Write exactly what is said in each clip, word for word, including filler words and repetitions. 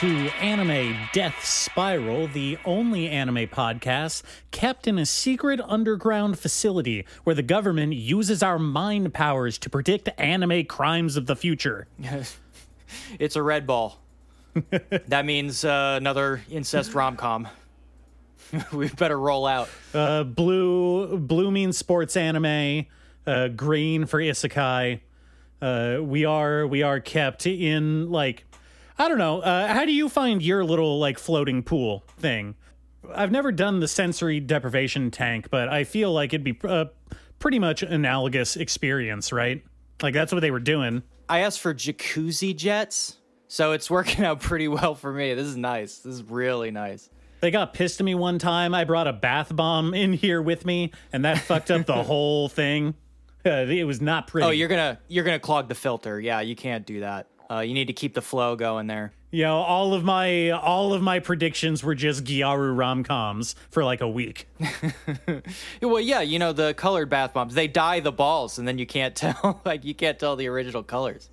to Anime Death Spiral, the only anime podcast kept in a secret underground facility where the government uses our mind powers to predict anime crimes of the future. It's a red ball. That means uh, another incest rom-com. We better roll out. Uh, blue, blue means sports anime. Uh, green for isekai. Uh, we are we are kept in, like, I don't know. Uh, how do you find your little, like, floating pool thing? I've never done the sensory deprivation tank, but I feel like it'd be a pretty much analogous experience, right? Like, that's what they were doing. I asked for jacuzzi jets, so it's working out pretty well for me. This is nice. This is really nice. They got pissed at me one time. I brought a bath bomb in here with me, and that fucked up the whole thing. Uh, it was not pretty. Oh, you're gonna you're gonna clog the filter. Yeah, you can't do that. Uh, you need to keep the flow going there. You know, all of my all of my predictions were just Gyaru rom-coms for like a week. Well, yeah, you know, the colored bath bombs, they dye the balls, and then you can't tell. Like, you can't tell the original colors.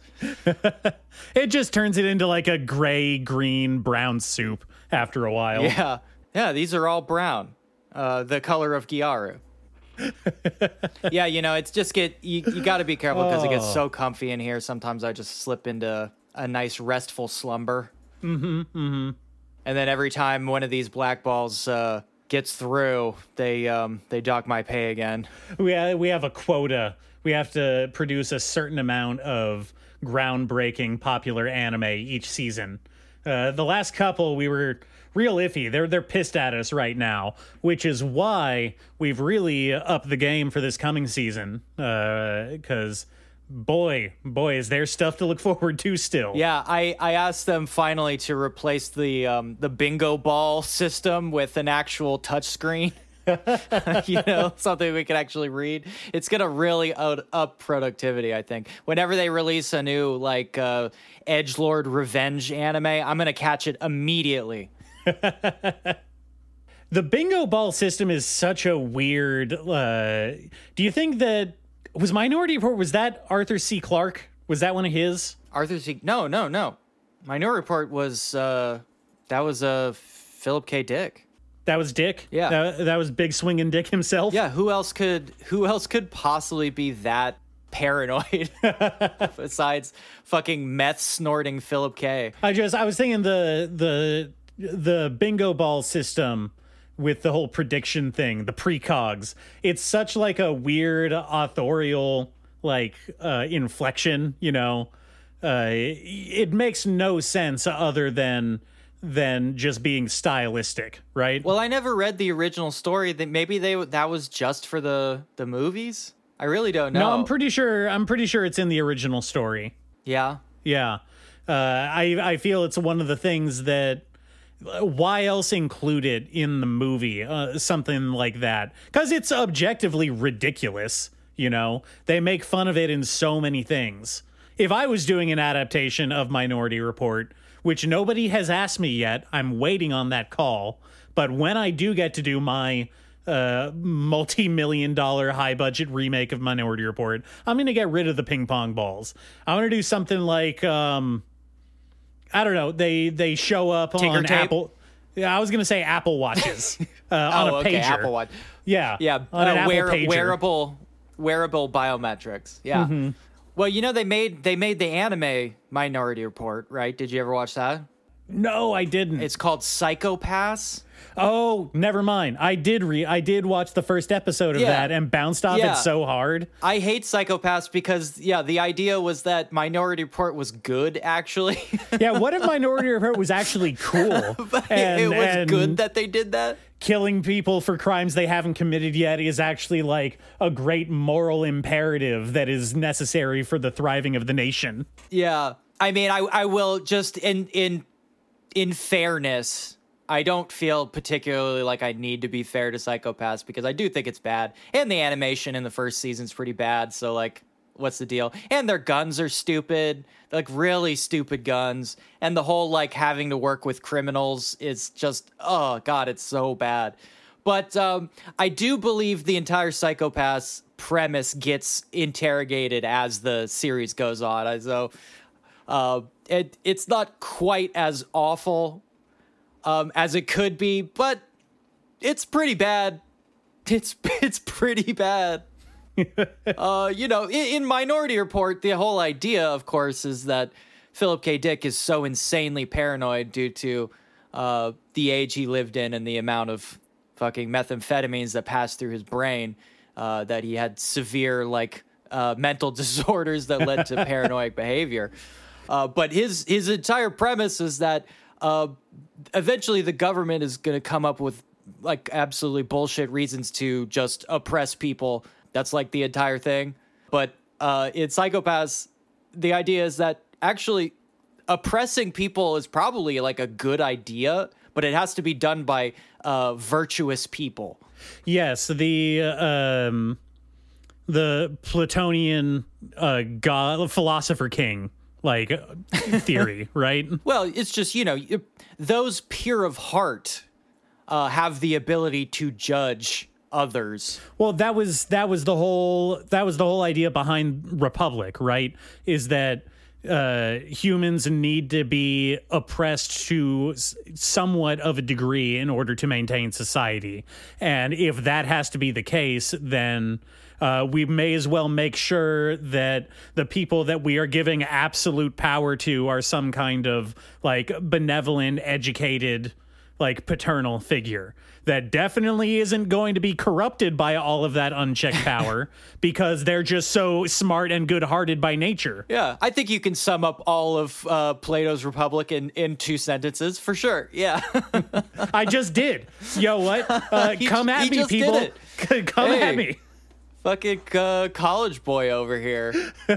It just turns it into like a gray, green, brown soup after a while. Yeah, yeah, these are all brown. Uh, the color of Gyaru. Yeah, you know, it's just get you, you got to be careful because oh. it gets so comfy in here. Sometimes I just slip into a nice restful slumber. Mm-hmm, mm-hmm. And then every time one of these black balls uh, gets through, they um, they dock my pay again. We have, we have a quota. We have to produce a certain amount of groundbreaking popular anime each season. Uh, the last couple, we were real iffy. They're they're pissed at us right now, which is why we've really upped the game for this coming season. Because, uh, boy, boy, is there stuff to look forward to still. Yeah, I, I asked them finally to replace the um, the bingo ball system with an actual touchscreen. You know, something we can actually read. It's gonna really out, up productivity, I think. Whenever they release a new like uh, edgelord revenge anime, I'm gonna catch it immediately. The bingo ball system is such a weird. Uh, do you think that was Minority Report? Was that Arthur C. Clarke? Was that one of his? Arthur C. No, no, no. Minority Report was uh, that was uh, Philip K. Dick. That was Dick? Yeah. That, that was Big Swingin' Dick himself? Yeah, who else could who else could possibly be that paranoid besides fucking meth snorting Philip K? I just I was thinking the the the bingo ball system with the whole prediction thing, the precogs. It's such like a weird authorial like uh inflection, you know. Uh it makes no sense other than than just being stylistic, right? Well, I never read the original story. That maybe they that was just for the the movies. I really don't know. No, I'm pretty sure. I'm pretty sure it's in the original story. Yeah, yeah. Uh, I I feel it's one of the things that. Why else include it in the movie? Uh, something like that, because it's objectively ridiculous. You know, they make fun of it in so many things. If I was doing an adaptation of Minority Report, which nobody has asked me yet, I'm waiting on that call. But when I do get to do my uh, multi-million dollar high-budget remake of Minority Report, I'm going to get rid of the ping pong balls. I'm going to do something like, um, I don't know, they they show up Tinker on tape? Apple. Yeah, I was going to say Apple Watches uh, on oh, a okay, pager. Apple Watch. Yeah, yeah, on an uh, Apple wear- pager. wearable wearable biometrics. Yeah. Mm-hmm. Well, you know, they made they made the anime Minority Report, right? Did you ever watch that? No, I didn't. It's called Psycho-Pass. Oh, never mind. I did re I did watch the first episode of Yeah. that and bounced off Yeah. it so hard. I hate Psycho-Pass because, yeah, the idea was that Minority Report was good, actually. Yeah, what if Minority Report was actually cool? But and, it was and good that they did that? Killing people for crimes they haven't committed yet is actually like a great moral imperative that is necessary for the thriving of the nation. Yeah. I mean, I I will just, in in in fairness, I don't feel particularly like I need to be fair to Psycho-Pass because I do think it's bad. And the animation in the first season's pretty bad, so, like, what's the deal? And their guns are stupid, like, really stupid guns. And the whole, like, having to work with criminals is just, oh, God, it's so bad. But um, I do believe the entire Psycho-Pass premise gets interrogated as the series goes on. So Uh, it it's not quite as awful um, as it could be, but it's pretty bad. It's it's pretty bad. uh, you know, in, in Minority Report, the whole idea, of course, is that Philip K. Dick is so insanely paranoid due to uh, the age he lived in and the amount of fucking methamphetamines that passed through his brain uh, that he had severe, like, uh, mental disorders that led to paranoid behavior. Uh, but his his entire premise is that uh, eventually the government is going to come up with like absolutely bullshit reasons to just oppress people. That's like the entire thing. But uh, in Psycho-Pass, the idea is that actually oppressing people is probably like a good idea, but it has to be done by uh, virtuous people. Yes, the um, the Platonian uh, god philosopher king like theory, right? Well, it's just, you know, those pure of heart uh, have the ability to judge others. Well, that was that was the whole that was the whole idea behind Republic, right? Is that uh, humans need to be oppressed to s- somewhat of a degree in order to maintain society, and if that has to be the case, then uh, we may as well make sure that the people that we are giving absolute power to are some kind of like benevolent, educated, like paternal figure that definitely isn't going to be corrupted by all of that unchecked power because they're just so smart and good-hearted by nature. Yeah, I think you can sum up all of uh, Plato's Republic in, in two sentences for sure. Yeah. I just did. Yo, what? Uh, He- come at he me, just people. did C- come Hey. at me. Fucking uh, college boy over here.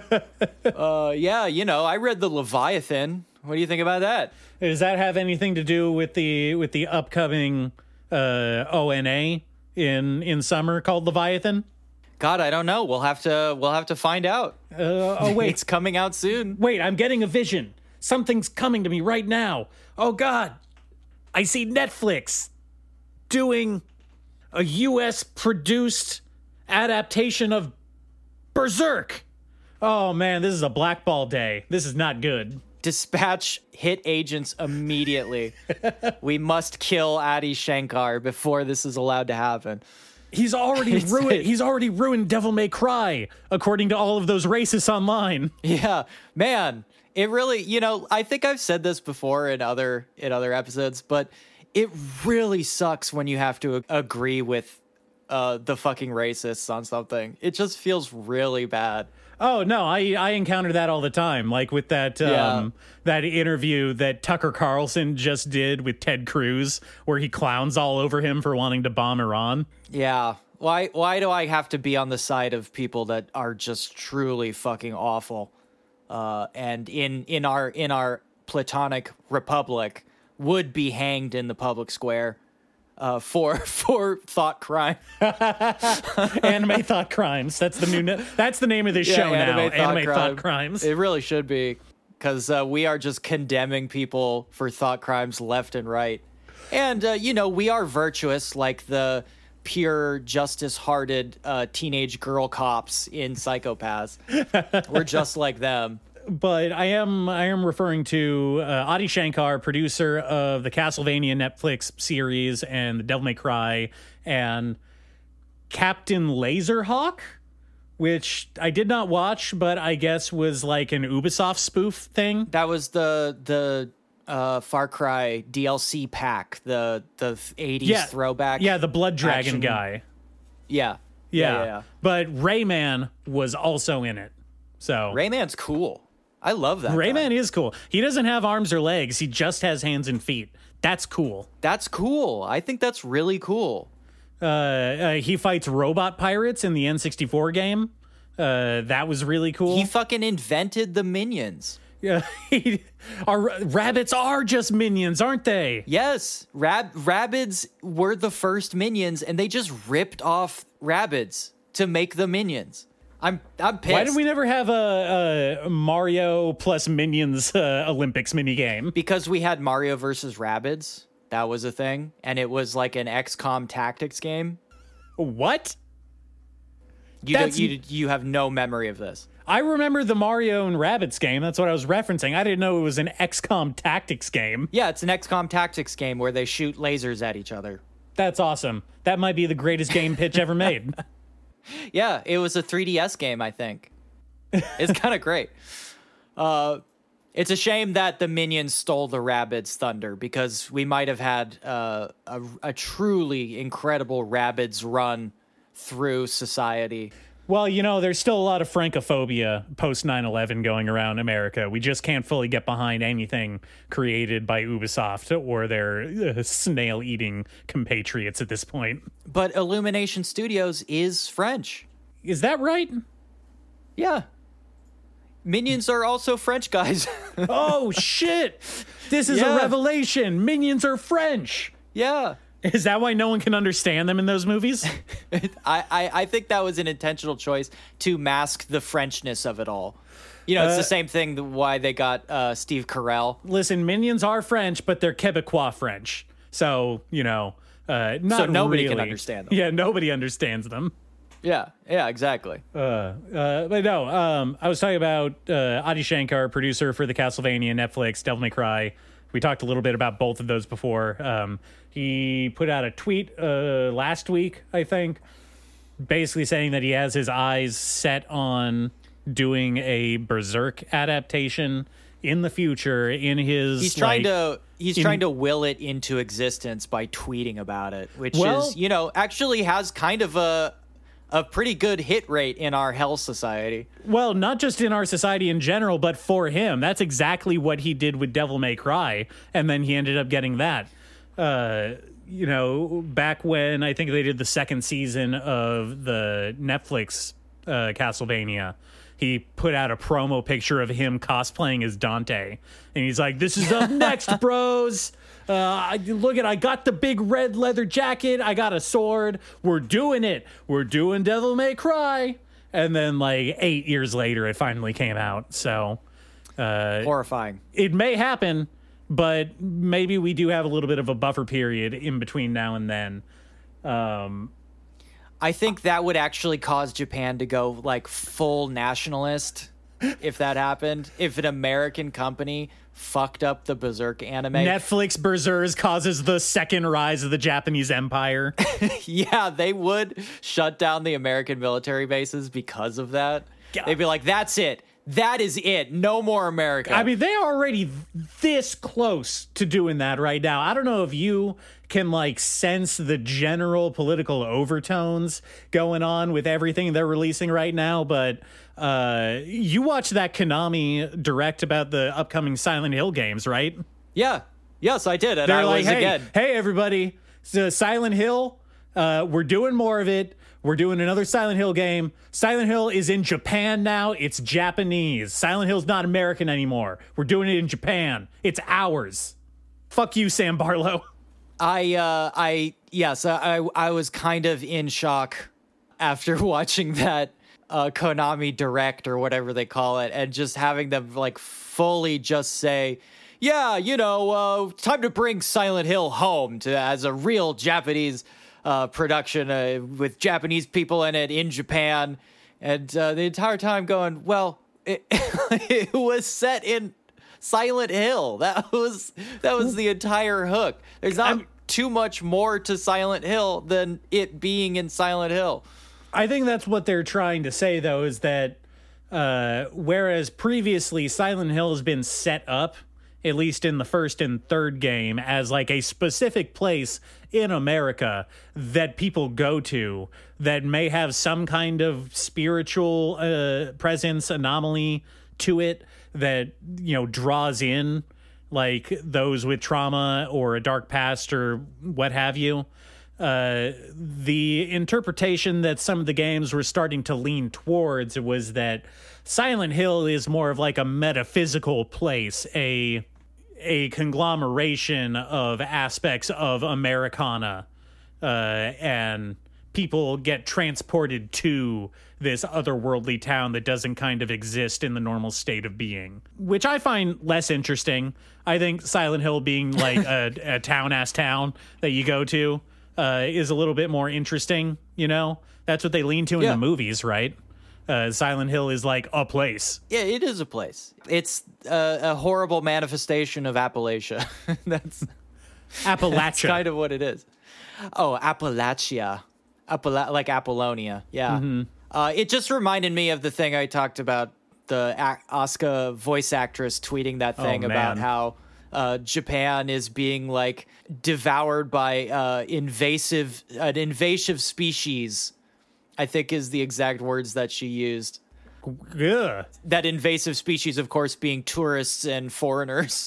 uh, yeah, you know, I read the Leviathan. What do you think about that? Does that have anything to do with the with the upcoming uh, O N A in in summer called Leviathan? God, I don't know. We'll have to we'll have to find out. Uh, oh wait, It's coming out soon. wait! I'm getting a vision. Something's coming to me right now. Oh God, I see Netflix doing a U S produced adaptation of Berserk. Oh man, this is a blackball day. This is not good. Dispatch hit agents immediately. We must kill Adi Shankar before this is allowed to happen. He's already It's- ruined. He's already ruined Devil May Cry, according to all of those racists online. Yeah, man, it really, you know, I think I've said this before in other in other episodes, but it really sucks when you have to ag- agree with uh, the fucking racists on something. It just feels really bad. Oh no, I I encounter that all the time, like with that um, Yeah. that interview that Tucker Carlson just did with Ted Cruz, where he clowns all over him for wanting to bomb Iran. Yeah. Why why do I have to be on the side of people that are just truly fucking awful? Uh, and in in our in our platonic republic would be hanged in the public square uh, for for thought crime. Anime Thought Crimes. That's the new. Na- that's the name of this show now. Anime Thought Crimes. It really should be, because uh, we are just condemning people for thought crimes left and right. And, uh, you know, we are virtuous like the pure, justice-hearted uh, teenage girl cops in Psycho-Pass. We're just like them. But I am I am referring to uh, Adi Shankar, producer of the Castlevania Netflix series and the Devil May Cry, and Captain Laserhawk, which I did not watch, but I guess was like an Ubisoft spoof thing. That was the the uh, Far Cry D L C pack, the the eighties Yeah, throwback. Yeah, the Blood Dragon action- guy. Yeah. Yeah. yeah, yeah. But Rayman was also in it. So Rayman's cool. I love that. guy. Rayman is cool. He doesn't have arms or legs. He just has hands and feet. That's cool. That's cool. I think that's really cool. Uh, uh, he fights robot pirates in the N sixty-four game. Uh, that was really cool. He fucking invented the minions. Yeah, he, our rabbits are just minions, aren't they? Yes, Rab- Rabbids were the first minions, and they just ripped off Rabbids to make the minions. I'm I'm pissed. Why did we never have a, a Mario plus Minions uh, Olympics minigame? Because we had Mario versus Rabbids. That was a thing, and it was like an X COM tactics game. What? You don't, That's- you you have no memory of this. I remember the Mario and Rabbids game. That's what I was referencing. I didn't know it was an X COM Tactics game. Yeah, it's an X COM Tactics game where they shoot lasers at each other. That's awesome. That might be the greatest game pitch ever made. Yeah, it was a three D S game, I think. It's kind of great. Uh, it's a shame that the Minions stole the Rabbids thunder, because we might have had uh, a, a truly incredible Rabbids run through society. Well, you know, there's still a lot of Francophobia post nine eleven going around America. We just can't fully get behind anything created by Ubisoft or their uh, snail-eating compatriots at this point. But Illumination Studios is French. Is that right? Yeah. Minions are also French guys. Oh, shit. This is Yeah. a revelation. Minions are French. Yeah. Is that why no one can understand them in those movies? I, I, I think that was an intentional choice to mask the Frenchness of it all. You know, it's Uh, the same thing that why they got uh, Steve Carell. Listen, Minions are French, but they're Quebecois French. So, you know, uh, not So nobody can really. understand them. Yeah, nobody understands them. Yeah, yeah, exactly. Uh, uh, but no, um, I was talking about uh, Adi Shankar, producer for the Castlevania, Netflix, Devil May Cry. We talked a little bit about both of those before. Um, he put out a tweet uh, last week, I think, basically saying that he has his eyes set on doing a Berserk adaptation in the future in his He's trying like, to he's in- trying to will it into existence by tweeting about it, which Well- is, you know, actually has kind of a a pretty good hit rate in our Hell Society. Well, not just in our society in general, but for him. That's exactly what he did with Devil May Cry, and then he ended up getting that. Uh, you know, back when I think they did the second season of the Netflix uh, Castlevania, he put out a promo picture of him cosplaying as Dante, and he's like, "This is up next, bros. Uh, I, look at, I got the big red leather jacket. I got a sword. We're doing it. We're doing Devil May Cry." And then, like eight years later, it finally came out. So uh, Horrifying. it may happen, but maybe we do have a little bit of a buffer period in between now and then. Um, I think that would actually cause Japan to go like full nationalist if that happened. If an American company fucked up the Berserk anime. Netflix Berserk causes the second rise of the Japanese empire. Yeah, they would shut down the American military bases because of that. God. They'd be like, that's it. That is it. No more America. I mean, they are already this close to doing that right now. I don't know if you can like sense the general political overtones going on with everything they're releasing right now, but uh, you watched that Konami direct about the upcoming Silent Hill games, right? yeah. Yes, I did. And They're I like, was hey, again. hey, everybody, so Silent Hill, uh, we're doing more of it. We're doing another Silent Hill game. Silent Hill is in Japan now. It's Japanese. Silent Hill's not American anymore. We're doing it in Japan. It's ours. Fuck you, Sam Barlow. I, uh, I, yes, I, I was kind of in shock after watching that uh, Konami Direct or whatever they call it, and just having them like fully just say, yeah, you know, uh, time to bring Silent Hill home to as a real Japanese uh, production uh, with Japanese people in it in Japan. And uh, the entire time going, well, it, it was set in Silent Hill. That was that was the entire hook. There's not I'm- too much more to Silent Hill than it being in Silent Hill. I think that's what they're trying to say, though, is that uh, whereas previously Silent Hill has been set up, at least in the first and third game, as like a specific place in America that people go to that may have some kind of spiritual uh, presence anomaly to it that, you know, draws in like those with trauma or a dark past or what have you. Uh, the interpretation that some of the games were starting to lean towards was that Silent Hill is more of like a metaphysical place, a a conglomeration of aspects of Americana, uh, and people get transported to this otherworldly town that doesn't kind of exist in the normal state of being, which I find less interesting. I think Silent Hill being like a, a town-ass town that you go to uh, is a little bit more interesting, you know? That's what they lean to in Yeah. the movies, right? Uh, Silent Hill is like a place. Yeah, it is a place. It's a, a horrible manifestation of Appalachia. That's Appalachia. That's kind of what it is. Oh, Appalachia. Appala- like Apollonia. Yeah. Mm-hmm. Uh, it just reminded me of the thing I talked about, the a- Asuka voice actress tweeting that thing oh, about how uh, Japan is being like devoured by uh, invasive, an invasive species, I think is the exact words that she used. Yeah. That invasive species, of course, being tourists and foreigners.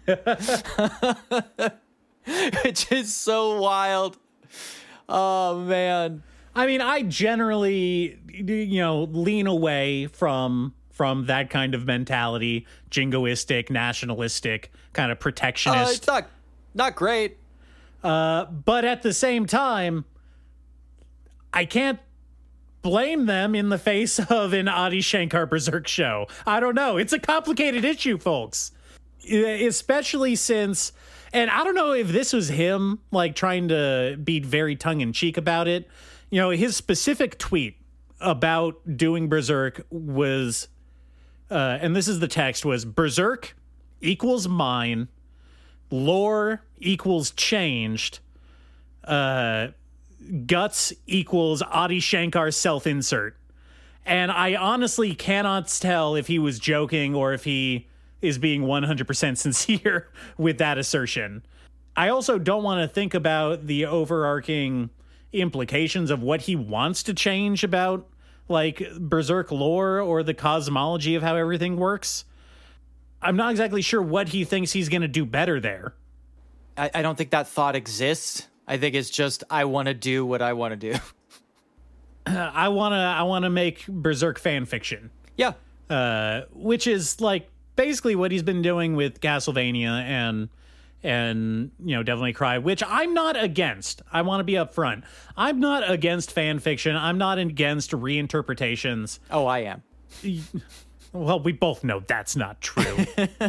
Which is so wild. Oh, man. I mean, I generally, you know, lean away from from that kind of mentality, jingoistic, nationalistic, kind of protectionist. Uh, it's not, not great. Uh, but at the same time, I can't blame them in the face of an Adi Shankar Berserk show. I don't know. It's a complicated issue, folks. Especially since, and I don't know if this was him, like, trying to be very tongue-in-cheek about it. You know, his specific tweet about doing Berserk was, uh, and this is the text, was Berserk equals mine, lore equals changed, uh, guts equals Adi Shankar self-insert. And I honestly cannot tell if he was joking or if he is being one hundred percent sincere with that assertion. I also don't want to think about the overarching implications of what he wants to change about, like, Berserk lore or the cosmology of how everything works. I'm not exactly sure what he thinks he's going to do better there. I, I don't think that thought exists. I think it's just, I want to do what I want to do. I want to I want to make Berserk fan fiction. Yeah. Uh, which is, like, basically what he's been doing with Castlevania and, and you know, Devil May Cry, which I'm not against. I want to be upfront. I'm not against fan fiction. I'm not against reinterpretations. Oh, I am. Well, we both know that's not true.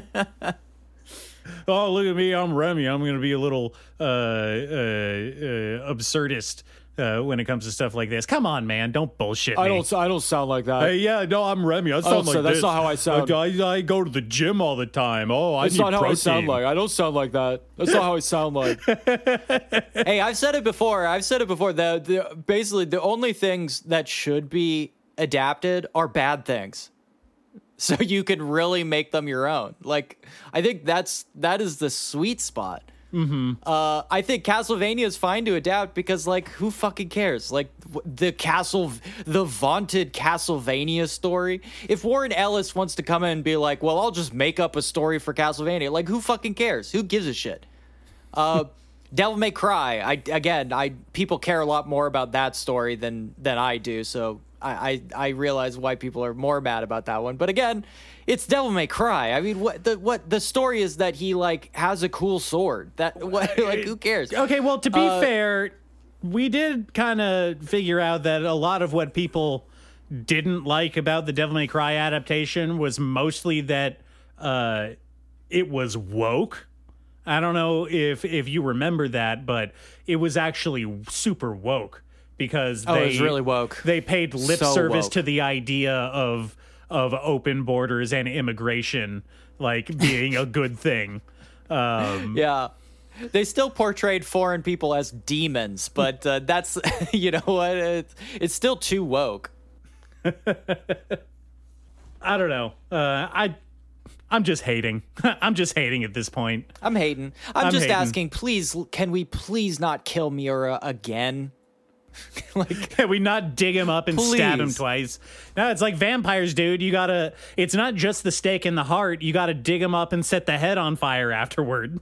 Oh, look at me. I'm Remy. I'm going to be a little uh, uh, uh, absurdist uh, when it comes to stuff like this. Come on, man. Don't bullshit me. I don't. I don't sound like that. Hey, yeah, no, I'm Remy. I sound I like say, that's this. not how I sound. I, I, I go to the gym all the time. Oh, I That's need not how protein. I sound like. I don't sound like that. That's not how I sound like. Hey, I've said it before. I've said it before. The, the basically the only things that should be adapted are bad things, so you can really make them your own. Like, I think that's that is the sweet spot. Mm-hmm. Uh, I think Castlevania is fine to adapt because, like, who fucking cares? Like, the castle, the vaunted Castlevania story. If Warren Ellis wants to come in and be like, well, I'll just make up a story for Castlevania. Like, who fucking cares? Who gives a shit? Uh, Devil May Cry. I again, I people care a lot more about that story than than I do. So I, I I realize why people are more mad about that one. But again, it's Devil May Cry. I mean, what the what the story is that he, like, has a cool sword. That what, like, who cares? Okay, well, to be Uh, fair, we did kind of figure out that a lot of what people didn't like about the Devil May Cry adaptation was mostly that uh, it was woke. I don't know if if you remember that, but it was actually super woke because Oh, they it was really woke. They paid lip So service woke. to the idea of of open borders and immigration, like, being a good thing. Um, Yeah. They still portrayed foreign people as demons, but uh, that's, you know what? It's, it's still too woke. I don't know. Uh, I, I'm just hating. I'm just hating at this point. I'm hating. I'm, I'm just hating. asking, please, can we please not kill Miura again? Like, Can we not dig him up and stab him Please. twice? No, it's like vampires, dude. You gotta, it's not just the stake in the heart. You gotta dig him up and set the head on fire afterward.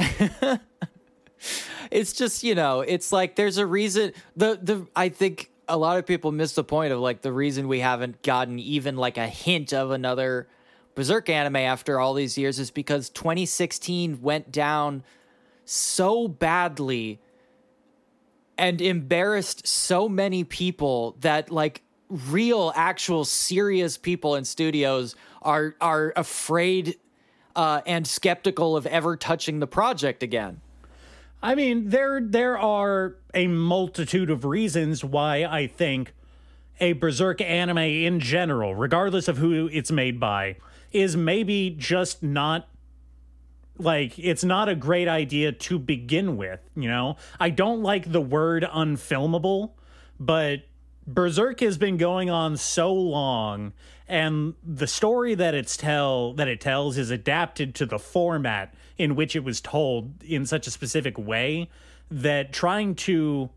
it's just, you know, it's like there's a reason. The the I think a lot of people miss the point of, like, the reason we haven't gotten even, like, a hint of another Berserk anime after all these years is because twenty sixteen went down so badly and embarrassed so many people that, like, real, actual, serious people in studios are are afraid uh, and skeptical of ever touching the project again. I mean, there there are a multitude of reasons why I think a Berserk anime in general, regardless of who it's made by, is maybe just not, like, it's not a great idea to begin with, you know? I don't like the word unfilmable, but Berserk has been going on so long, and the story that it's tell that it tells is adapted to the format in which it was told in such a specific way that trying to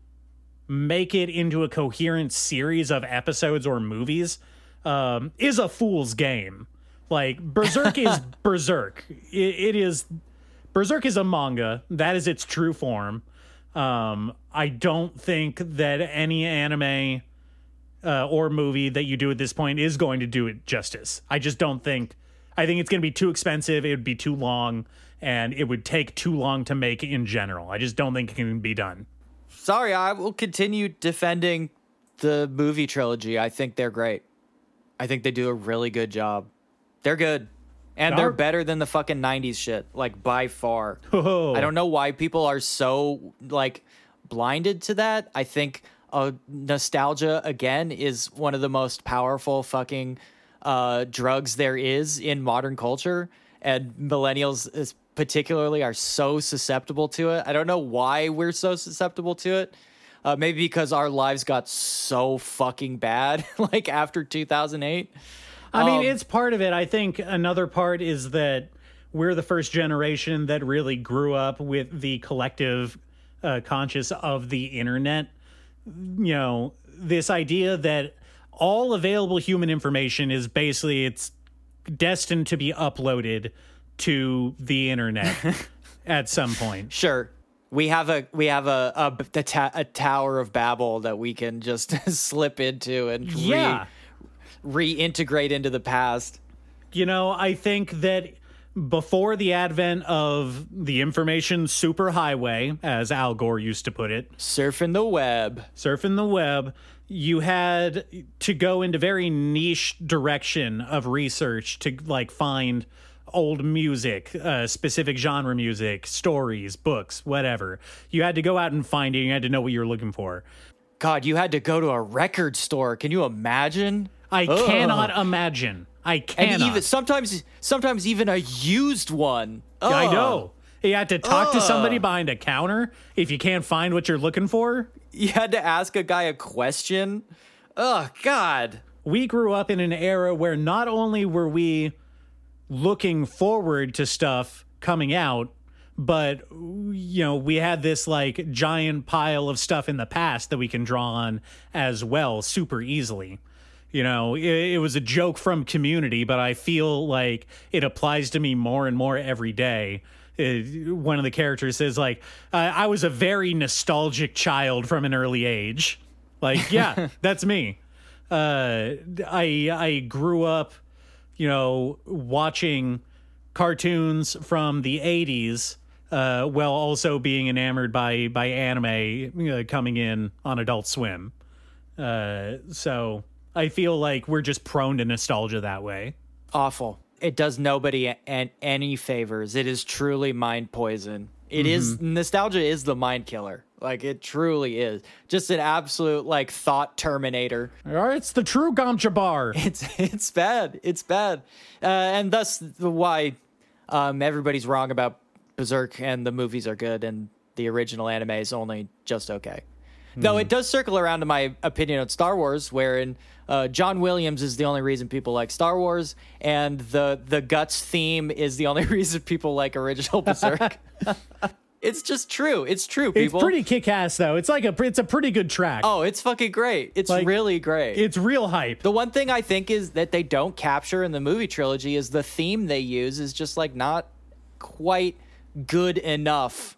make it into a coherent series of episodes or movies um, is a fool's game. Like, Berserk is Berserk. It, it is Berserk is a manga. That is its true form. Um, I don't think that any anime uh, or movie that you do at this point is going to do it justice. I just don't think. I think it's going to be too expensive. It would be too long, and it would take too long to make in general. I just don't think it can be done. Sorry, I will continue defending the movie trilogy. I think they're great. I think they do a really good job. They're good. And they're better than the fucking nineties shit, like, by far. Oh. I don't know why people are so, like, blinded to that. I think uh, nostalgia, again, is one of the most powerful fucking uh, drugs there is in modern culture. And millennials is particularly are so susceptible to it. I don't know why we're so susceptible to it. Uh, maybe because our lives got so fucking bad, like, after two thousand eight. I mean, Um, it's part of it. I think another part is that we're the first generation that really grew up with the collective uh, conscious of the internet. You know, this idea that all available human information is basically, it's destined to be uploaded to the internet at some point. Sure. We have a we have a a, a, ta- a Tower of Babel that we can just slip into and Yeah. re- reintegrate into the past. You know, I think that before the advent of the information superhighway, as Al Gore used to put it, Surfing the web. surfing the web, you had to go into very niche direction of research to, like, find old music, uh, specific genre music, stories, books, whatever. You had to go out and find it. You had to know what you were looking for. God, you had to go to a record store. Can you imagine? I Ugh. cannot imagine. I cannot. And even sometimes sometimes even a used one. I Ugh. know. You had to talk to somebody Ugh. behind a counter if you can't find what you're looking for. You had to ask a guy a question. Oh, God. We grew up in an era where not only were we looking forward to stuff coming out, but, you know, we had this, like, giant pile of stuff in the past that we can draw on as well super easily. You know, it, it was a joke from Community, but I feel like it applies to me more and more every day. It, one of the characters says, like, uh, I was a very nostalgic child from an early age. Like, yeah, that's me. Uh, I I grew up, you know, watching cartoons from the eighties, uh, while also being enamored by by anime uh, coming in on Adult Swim. Uh, so I feel like we're just prone to nostalgia that way. Awful. It does nobody an- any favors. It is truly mind poison. It is nostalgia is the mind killer. Like, it truly is. Just an absolute, like, thought terminator. All right, it's the true Gamcha bar. It's it's bad. It's bad. Uh, and thus the why um, everybody's wrong about Berserk and the movies are good and the original anime is only just okay. Though it does circle around to my opinion on Star Wars, wherein uh, John Williams is the only reason people like Star Wars, and the the Guts theme is the only reason people like original Berserk. It's just true. It's true, people. It's pretty kick-ass, though. It's like a it's a pretty good track. Oh, it's fucking great. It's Like, really great. It's real hype. The one thing I think is that they don't capture in the movie trilogy is the theme they use is just, like, not quite good enough.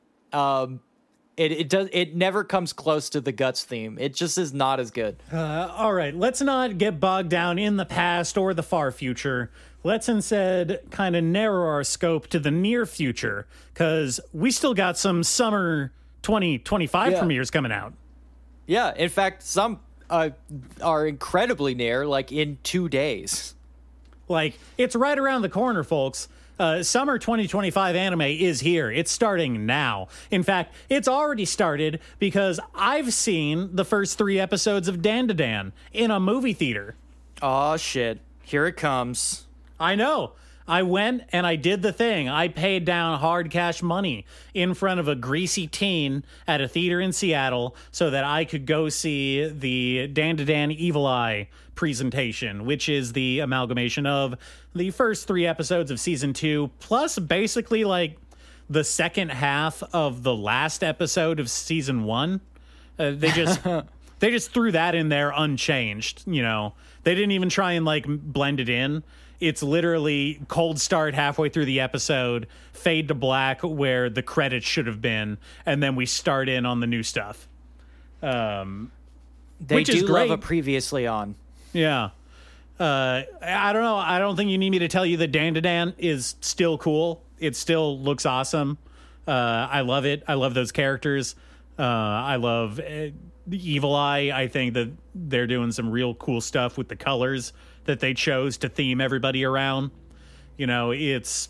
Um, it it does it never comes close to the Guts theme. It just is not as good. Uh, all right, let's not get bogged down in the past or the far future. Let's instead kind of narrow our scope to the near future, because we still got some summer twenty twenty-five Yeah. premieres coming out. Yeah, in fact, some uh, are incredibly near, like in two days. Like, it's right around the corner, folks. Uh, summer twenty twenty-five anime is here. It's starting now. In fact, it's already started because I've seen the first three episodes of Dandadan in a movie theater. Oh, shit. Here it comes. I know. I went and I did the thing. I paid down hard cash money in front of a greasy teen at a theater in Seattle so that I could go see the Dandadan Evil Eye presentation, which is the amalgamation of the first three episodes of season two, plus basically like the second half of the last episode of season one. Uh, they just they just threw that in there unchanged. You know, they didn't even try and like blend it in. It's literally cold start halfway through the episode, fade to black where the credits should have been, and then we start in on the new stuff. Um, They which do is great. love a previously on. Yeah. Uh, I don't know. I don't think you need me to tell you that Dandadan is still cool. It still looks awesome. Uh, I love it. I love those characters. Uh, I love uh, the Evil Eye. I think that they're doing some real cool stuff with the colors that they chose to theme everybody around. You know, it's...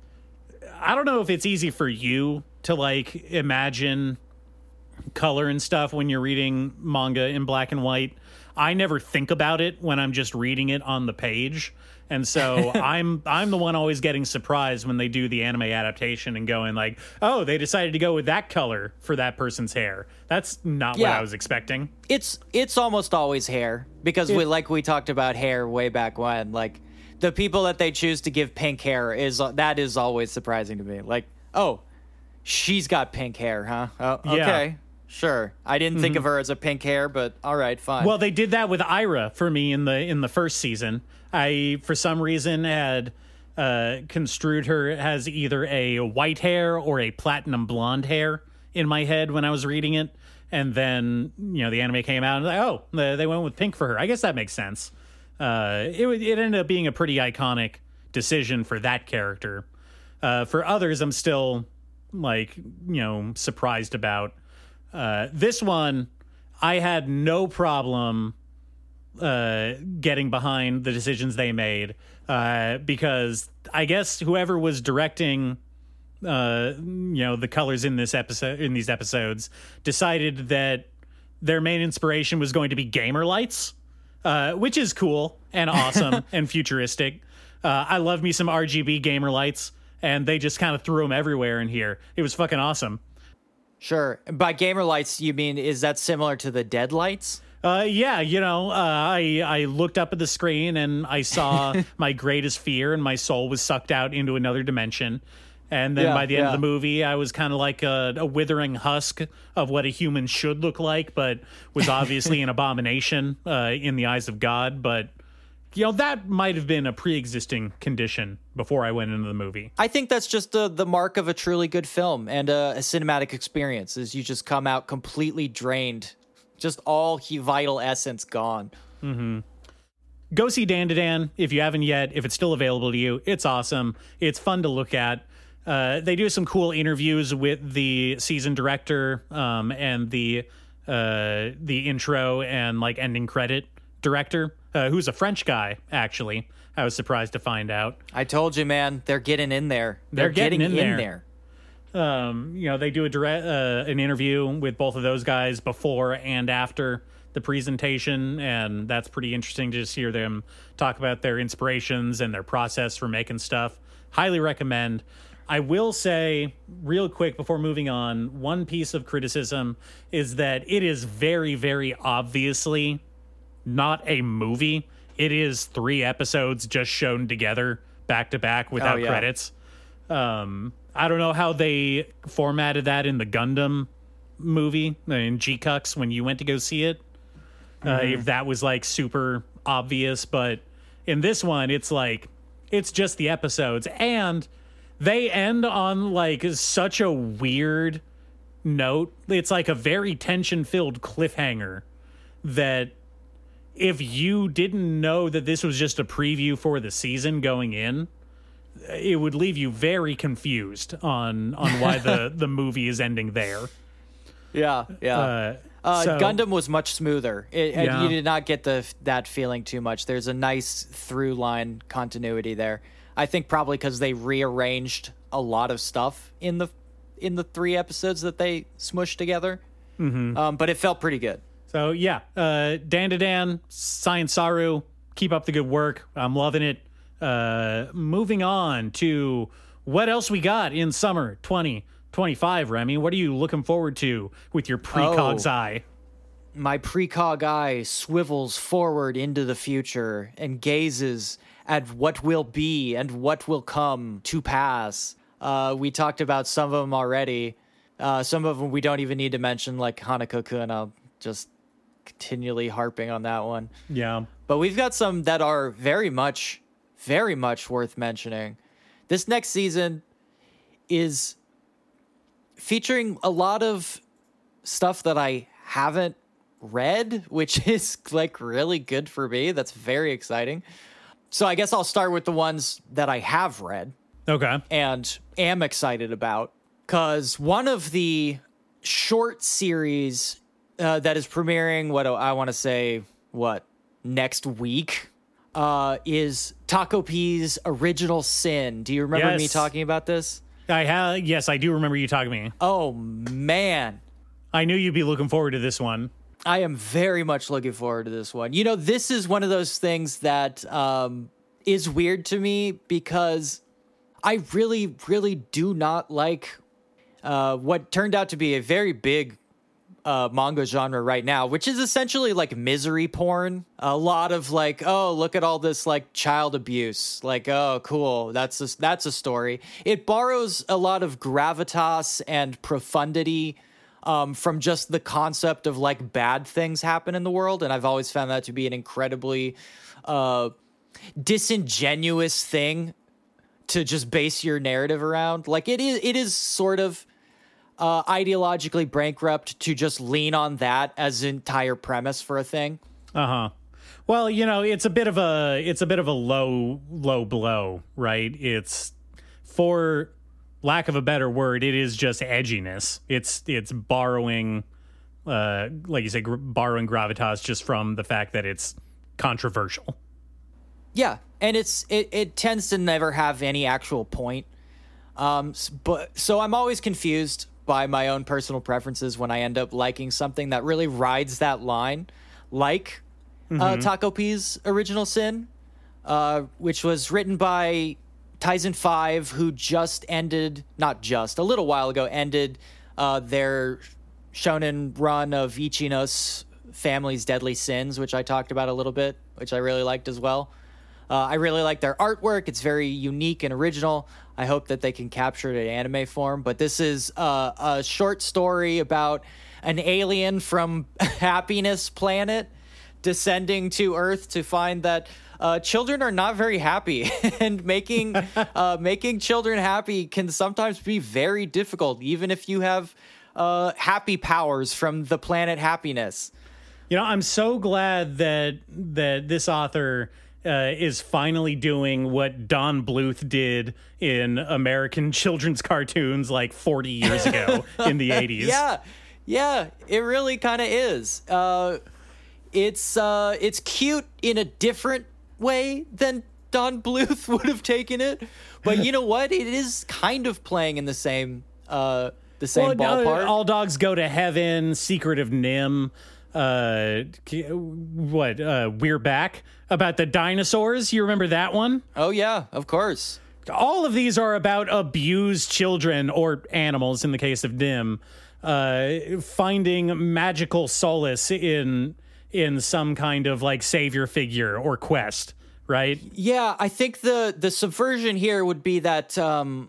I don't know if it's easy for you to, like, imagine color and stuff when you're reading manga in black and white. I never think about it when I'm just reading it on the page. And so I'm I'm the one always getting surprised when they do the anime adaptation and going like, oh, they decided to go with that color for that person's hair. That's not Yeah. what I was expecting. It's it's almost always hair because we like we talked about hair way back when. Like the people that they choose to give pink hair is that is always surprising to me. Like, oh, she's got pink hair, huh? Oh, okay. Yeah. Sure. I didn't think of her as a pink hair, but all right, fine. Well, they did that with Ira for me in the in the first season. I, for some reason, had uh, construed her as either a white hair or a platinum blonde hair in my head when I was reading it. And then, you know, the anime came out and like, oh, they went with pink for her. I guess that makes sense. Uh, it, it ended up being a pretty iconic decision for that character. Uh, for others, I'm still, like, you know, surprised about. Uh, this one, I had no problem uh, getting behind the decisions they made uh, because I guess whoever was directing, uh, you know, the colors in this episode, in these episodes, decided that their main inspiration was going to be gamer lights, uh, which is cool and awesome and futuristic. Uh, I love me some R G B gamer lights, and they just kind of threw them everywhere in here. It was fucking awesome. Sure. By gamer lights, you mean, is that similar to the dead lights? Uh, yeah, you know, uh, I I looked up at the screen and I saw my greatest fear, and my soul was sucked out into another dimension. And then Yeah, by the end yeah. of the movie, I was kind of like a, a withering husk of what a human should look like, but was obviously an abomination uh, in the eyes of God. But, you know, that might have been a pre-existing condition before I went into the movie. I think that's just the the mark of a truly good film and a, a cinematic experience is you just come out completely drained, just all he, vital essence gone. Go see Dandadan if you haven't yet. If it's still available to you, it's awesome. It's fun to look at. Uh, they do some cool interviews with the season director um, and the uh, the intro and like ending credit director, uh, who's a French guy. Actually, I was surprised to find out. I told you, man, they're getting in there. They're getting in there. there. Um, you know, they do a direct uh, an interview with both of those guys before and after the presentation, and that's pretty interesting to just hear them talk about their inspirations and their process for making stuff. Highly recommend. I will say real quick before moving on, one piece of criticism is that it is very, very obviously not a movie. It is three episodes just shown together back to back without Oh, yeah. credits. Um, I don't know how they formatted that in the Gundam movie in G-Cux when you went to go see it. Uh, if that was like super obvious, but in this one, it's like it's just the episodes, and they end on like such a weird note. It's like a very tension-filled cliffhanger that if you didn't know that this was just a preview for the season going in, it would leave you very confused on on why the the movie is ending there. Yeah, yeah. Uh, Uh, so- Gundam was much smoother. It, Yeah. You did not get the that feeling too much. There's a nice through line continuity there. I think probably because they rearranged a lot of stuff in the in the three episodes that they smushed together. Mm-hmm. Um, but it felt pretty good. So yeah, uh, Dan to Dan, Science Saru, keep up the good work. I'm loving it. Uh, moving on to what else we got in summer twenty twenty-five, Remy. What are you looking forward to with your precog's Oh. eye? My precog eye swivels forward into the future and gazes at what will be and what will come to pass. Uh, we talked about some of them already. Uh, some of them we don't even need to mention, like Hanako-kun. I'll just continually harping on that one. Yeah. But we've got some that are very much, very much worth mentioning. This next season is featuring a lot of stuff that I haven't read, which is like really good for me. That's very exciting. So I guess I'll start with the ones that I have read Okay. and am excited about, because one of the short series uh, that is premiering, what do I want to say, what, next week, uh, is Taco P's Original Sin. Do you remember Yes. me talking about this? I have. Yes, I do remember you talking to me. Oh, man. I knew you'd be looking forward to this one. I am very much looking forward to this one. You know, this is one of those things that um, is weird to me because I really, really do not like uh, what turned out to be a very big uh, manga genre right now, which is essentially like misery porn. A lot of like, oh, look at all this like child abuse. Like, oh, cool. That's a, that's a story. It borrows a lot of gravitas and profundity Um, from just the concept of like bad things happen in the world. And I've always found that to be an incredibly uh, disingenuous thing to just base your narrative around. Like it is, it is sort of uh, ideologically bankrupt to just lean on that as an entire premise for a thing. Uh-huh. Well, you know, it's a bit of a it's a bit of a low low blow, right? It's for lack of a better word, it is just edginess. It's it's borrowing, uh, like you say, gr- borrowing gravitas just from the fact that it's controversial. Yeah, and it's it, it tends to never have any actual point. Um, s- but so I'm always confused by my own personal preferences when I end up liking something that really rides that line, like uh, Taco P's Original Sin, uh, which was written by Tyson five, who just ended, not just, a little while ago, ended uh, their shonen run of Ichino's Family's Deadly Sins, which I talked about a little bit, which I really liked as well. Uh, I really like their artwork. It's very unique and original. I hope that they can capture it in anime form. But this is uh, a short story about an alien from Happiness Planet descending to Earth to find that uh, children are not very happy, and making uh, making children happy can sometimes be very difficult, even if you have uh, happy powers from the planet Happiness. You know, I'm so glad that that this author uh, is finally doing what Don Bluth did in American children's cartoons like forty years ago in the eighties. Yeah, yeah, it really kind of is. Uh, it's uh, it's cute in a different way than Don Bluth would have taken it, but you know what? It is kind of playing in the same uh, the same Well, uh, ballpark. All Dogs Go to Heaven, Secret of Nim. Uh, what? Uh, We're Back, about the dinosaurs. You remember that one? Oh yeah, of course. All of these are about abused children or animals in the case of Nim, uh, finding magical solace in in some kind of like savior figure or quest, right? Yeah, I think the the subversion here would be that um,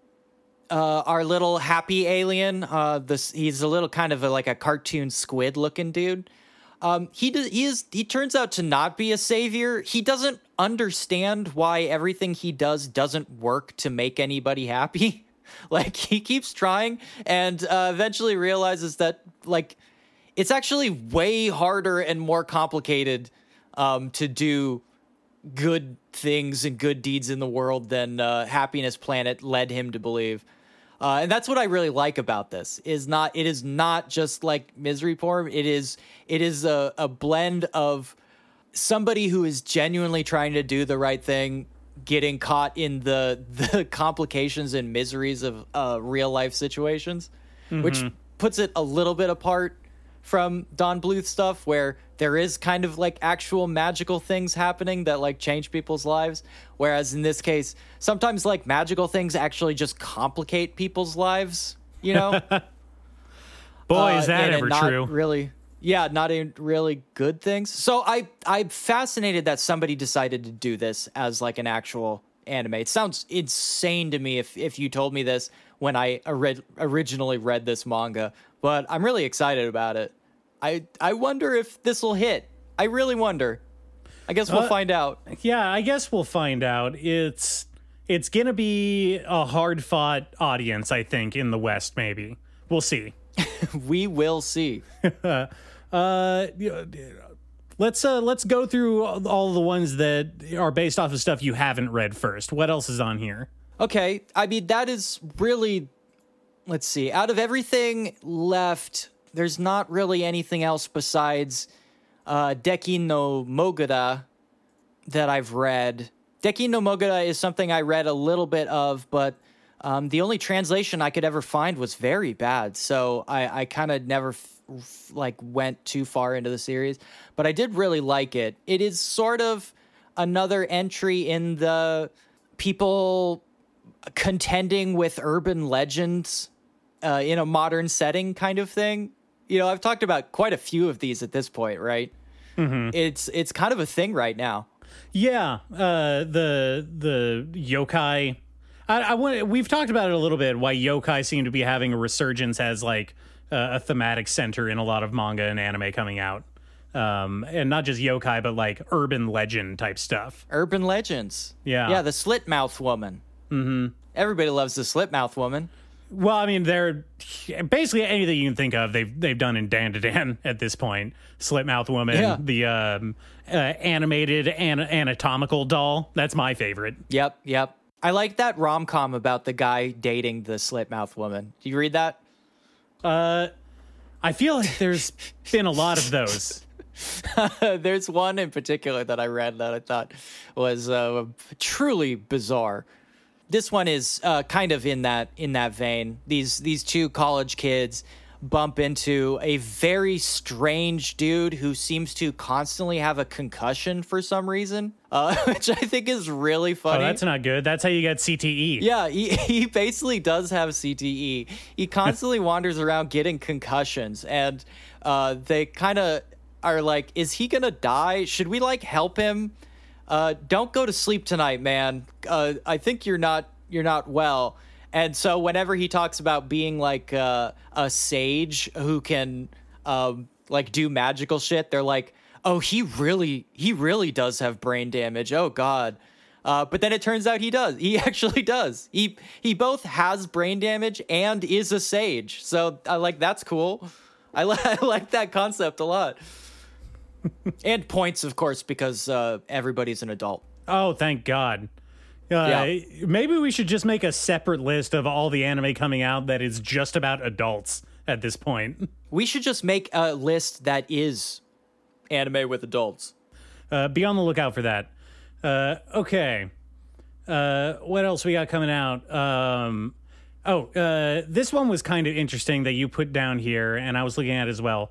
uh, our little happy alien, uh, this he's a little kind of a, like a cartoon squid looking dude. Um, he does, he is he turns out to not be a savior. He doesn't understand why everything he does doesn't work to make anybody happy. Like he keeps trying and uh, eventually realizes that like it's actually way harder and more complicated um, to do good things and good deeds in the world than uh, Happiness Planet led him to believe. Uh, and that's what I really like about this is not, it is not just like misery porn. It is, it is a, a blend of somebody who is genuinely trying to do the right thing, getting caught in the the complications and miseries of uh, real life situations, mm-hmm. which puts it a little bit apart from Don Bluth stuff, where there is kind of like actual magical things happening that like change people's lives. Whereas in this case, sometimes like magical things actually just complicate people's lives, you know? Boy, uh, is that and, ever and not true. Really, yeah, not in really good things. So I, I'm fascinated that somebody decided to do this as like an actual anime. It sounds insane to me if, if you told me this when I ori- originally read this manga, but I'm really excited about it. I I wonder if this will hit. I really wonder. I guess we'll uh, find out. Yeah, I guess we'll find out. It's it's gonna be a hard fought audience, I think, in the West. Maybe we'll see. We will see. uh, let's uh, let's go through all the ones that are based off of stuff you haven't read first. What else is on here? Okay, I mean that is really. Let's see. Out of everything left, there's not really anything else besides uh, Deki no Mogura that I've read. Deki no Mogura is something I read a little bit of, but um, the only translation I could ever find was very bad. So I, I kind of never f- f- like went too far into the series, but I did really like it. It is sort of another entry in the people contending with urban legends uh, in a modern setting kind of thing. You know, I've talked about quite a few of these at this point, right? Mm-hmm. It's it's kind of a thing right now. Yeah, uh, the the yokai. I, I want. We've talked about it a little bit. Why yokai seem to be having a resurgence as like uh, a thematic center in a lot of manga and anime coming out, um, and not just yokai, but like urban legend type stuff. Urban legends. Yeah, yeah. The slit mouth woman. Mm-hmm. Everybody loves the slit mouth woman. Well, I mean, they're basically anything you can think of. They've they've done in Dan to Dan at this point. Slitmouth Woman, yeah. the um, uh, animated an- anatomical doll. That's my favorite. Yep, yep. I like that rom-com about the guy dating the slitmouth woman. Do you read that? Uh, I feel like there's been a lot of those. There's one in particular that I read that I thought was uh, truly bizarre. This one is uh, kind of in that in that vein. These these two college kids bump into a very strange dude who seems to constantly have a concussion for some reason, uh, which I think is really funny. Oh, that's not good. That's how you get C T E. Yeah, he, he basically does have C T E. He constantly wanders around getting concussions, and uh, they kind of are like, is he gonna die? Should we like help him? Uh, don't go to sleep tonight, man. Uh, I think you're not you're not well. And so whenever he talks about being like uh, a sage who can um, like do magical shit, they're like, oh, he really he really does have brain damage. Oh God. Uh, but then it turns out he does. He actually does. He he both has brain damage and is a sage. So I like that's cool. I, li- I like that concept a lot. And points, of course, because uh, everybody's an adult. Oh, thank God. Uh, Yeah. Maybe we should just make a separate list of all the anime coming out that is just about adults at this point. We should just make a list that is anime with adults. Uh, be on the lookout for that. Uh, okay. Uh, what else we got coming out? Um, oh, uh, this one was kind of interesting that you put down here, and I was looking at it as well.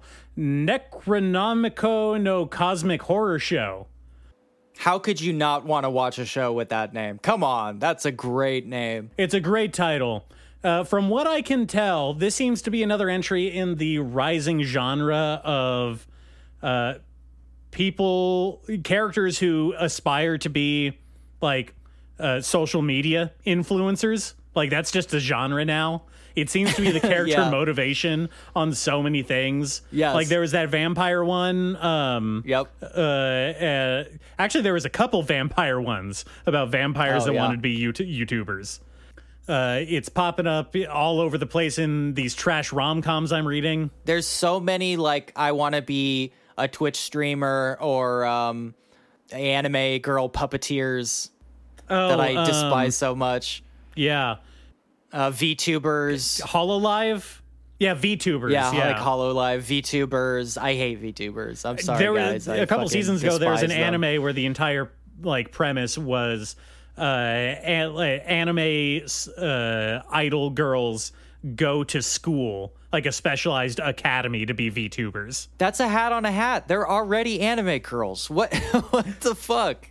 Necronomico no Cosmic Horror Show. How could you not want to watch a show with that name? Come on, that's a great name. It's a great title. Uh, from what I can tell, this seems to be another entry in the rising genre of uh, people, characters who aspire to be like uh, social media influencers. Like that's just a genre now. It seems to be the character Yeah. motivation on so many things. Yes. Like there was that vampire one. Um, Yep. uh, uh, actually, there was a couple vampire ones about vampires Oh, that yeah. wanted to be YouTube- YouTubers. Uh, it's popping up all over the place in these trash rom-coms I'm reading. There's so many, like, I want to be a Twitch streamer or um, anime girl puppeteers Oh, that I um, despise so much. Yeah. Uh, VTubers. HoloLive? Yeah, VTubers. Yeah, Yeah, like HoloLive, VTubers. I hate VTubers. I'm sorry, there guys. was I a couple fucking seasons ago there was an despise them. anime where the entire like premise was uh, an, like, anime uh, idol girls go to school, like a specialized academy to be VTubers. That's a hat on a hat. They're already anime girls. What what the fuck?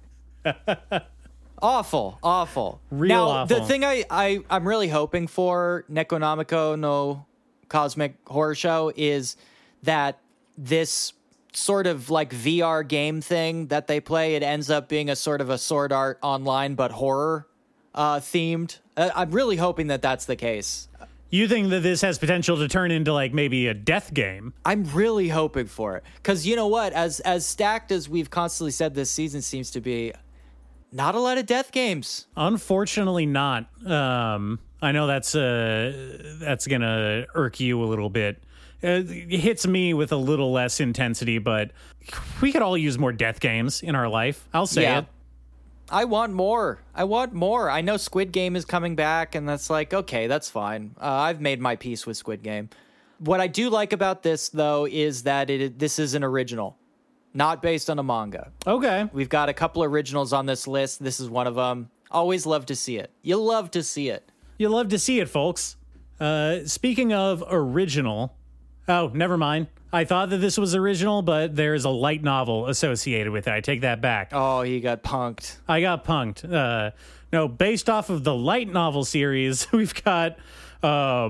Awful, awful. Real now, awful. The thing I, I, I'm really hoping for Nekonomiko no Cosmic Horror Show is that this sort of like V R game thing that they play, it ends up being a sort of a Sword Art Online but horror uh, themed. Uh, I'm really hoping that that's the case. You think that this has potential to turn into like maybe a death game? I'm really hoping for it. Because you know what? As as stacked as we've constantly said this season seems to be, not a lot of death games. Unfortunately not. Um, I know that's uh, that's going to irk you a little bit. It hits me with a little less intensity, but we could all use more death games in our life. I'll say Yeah. it. I want more. I want more. I know Squid Game is coming back, and that's like, okay, that's fine. Uh, I've made my peace with Squid Game. What I do like about this, though, is that it this is an original, not based on a manga. Okay. We've got a couple originals on this list. This is one of them. Always love to see it. You love to see it. You love to see it, folks. Uh, speaking of original, oh, never mind. I thought that this was original, but there's a light novel associated with it. I take that back. Oh, he got punked. I got punked. Uh, no, based off of the light novel series, we've got uh,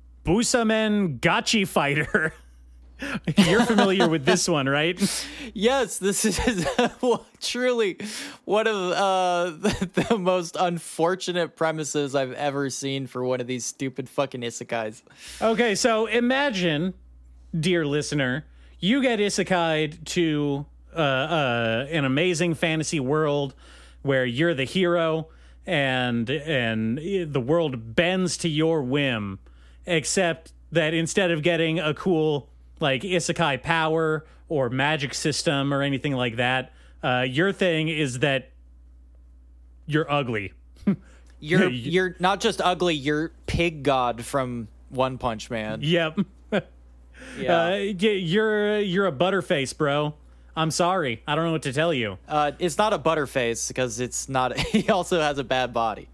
Busamen Gachi Fighter. You're familiar with this one, right? Yes, this is truly one of uh, the, the most unfortunate premises I've ever seen for one of these stupid fucking isekais. Okay, so imagine, dear listener, you get isekai'd to uh, uh, an amazing fantasy world where you're the hero and and the world bends to your whim, except that instead of getting a cool like isekai power or magic system or anything like that, uh, your thing is that you're ugly. You're you're not just ugly, you're Pig God from One Punch Man. Yep. Yeah. Uh, y- you're you're a butterface, bro. I'm sorry. I don't know what to tell you. Uh, it's not a butterface because it's not. He also has a bad body.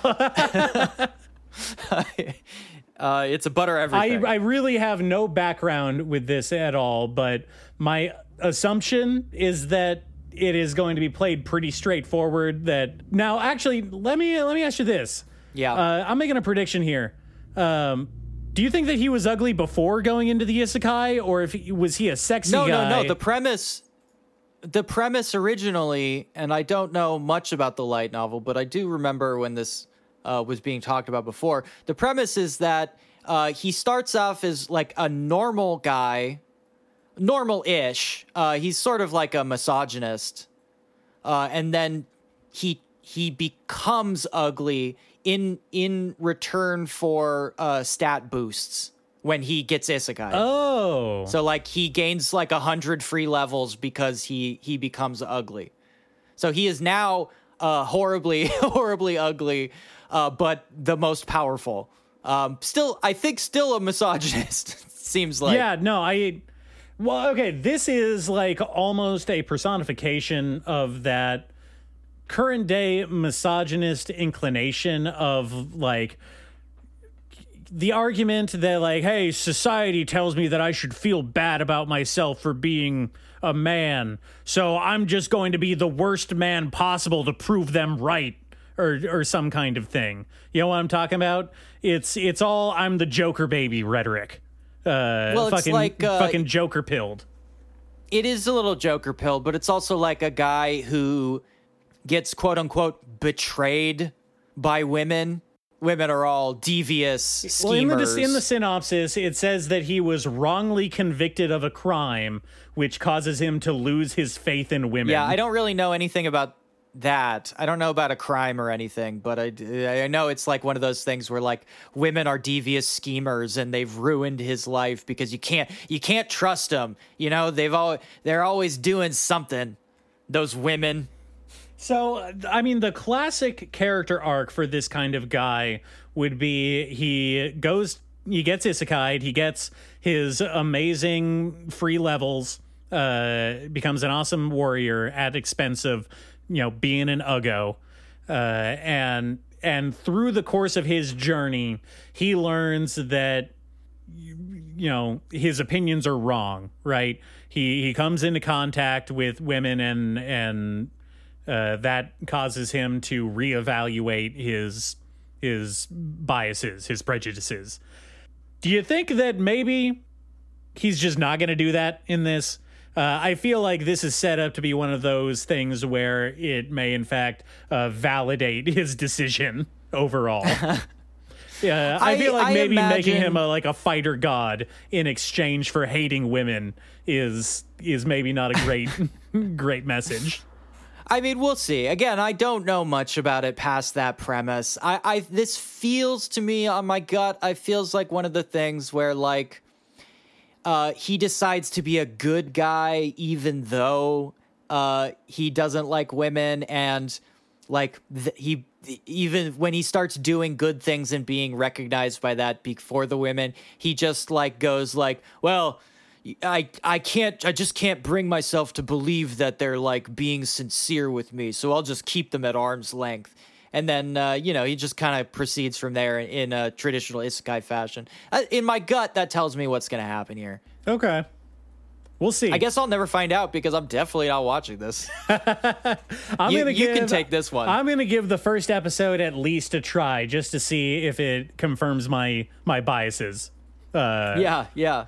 Uh, it's a butter everything. I, I really have no background with this at all, but my assumption is that it is going to be played pretty straightforward. That now, actually, let me let me ask you this. Yeah. Uh, I'm making a prediction here. Um, do you think that he was ugly before going into the isekai, or if he, was he a sexy no, guy? no, no. The premise, the premise originally, and I don't know much about the light novel, but I do remember when this uh, was being talked about before. The premise is that uh, he starts off as like a normal guy, normal-ish. Uh, he's sort of like a misogynist, uh, and then he he becomes ugly in in return for uh, stat boosts when he gets isekai. Oh, So like he gains like a hundred free levels because he he becomes ugly. So he is now uh, horribly horribly ugly, uh, but the most powerful. Um, still, I think still a misogynist. Seems like. yeah. No, I. Well, okay. This is like almost a personification of that current day misogynist inclination of like the argument that like, hey, society tells me that I should feel bad about myself for being a man, so I'm just going to be the worst man possible to prove them right, or or some kind of thing. You know what I'm talking about? It's it's all I'm the Joker baby rhetoric. Uh, Well, it's fucking like, uh, fucking Joker pilled. It is a little Joker pill, but it's also like a guy who gets quote unquote betrayed by women. Women are all devious schemers. Well, in the, in the synopsis, it says that he was wrongly convicted of a crime, which causes him to lose his faith in women. Yeah, I don't really know anything about that. I don't know about a crime or anything, but I, I know it's like one of those things where like women are devious schemers and they've ruined his life because you can't you can't trust them. You know, they've all they're always doing something. Those women. So, I mean, the classic character arc for this kind of guy would be he goes, he gets isekai'd, he gets his amazing free levels, uh, becomes an awesome warrior at expense of, you know, being an uggo. uh, and and through the course of his journey, he learns that you know his opinions are wrong. Right? He he comes into contact with women, and and uh, that causes him to reevaluate his his biases, his prejudices. Do you think that maybe he's just not going to do that in this? Uh, I feel like this is set up to be one of those things where it may, in fact, uh, validate his decision overall. Yeah, I, I feel like I maybe imagine... making him a, like a fighter god in exchange for hating women is is maybe not a great great message. I mean, we'll see. Again, I don't know much about it past that premise. I, I this feels to me on my gut. I feels like one of the things where like. Uh, he decides to be a good guy even though uh, he doesn't like women, and like th- he even when he starts doing good things and being recognized by that before the women, he just like goes like, well, I I can't I just can't bring myself to believe that they're like being sincere with me, so I'll just keep them at arm's length. And then, uh, you know, he just kind of proceeds from there in a traditional isekai fashion. Uh, in my gut, that tells me what's going to happen here. Okay. We'll see. I guess I'll never find out because I'm definitely not watching this. I'm you gonna you give, can take this one. I'm going to give the first episode at least a try just to see if it confirms my, my biases. Uh, yeah, yeah.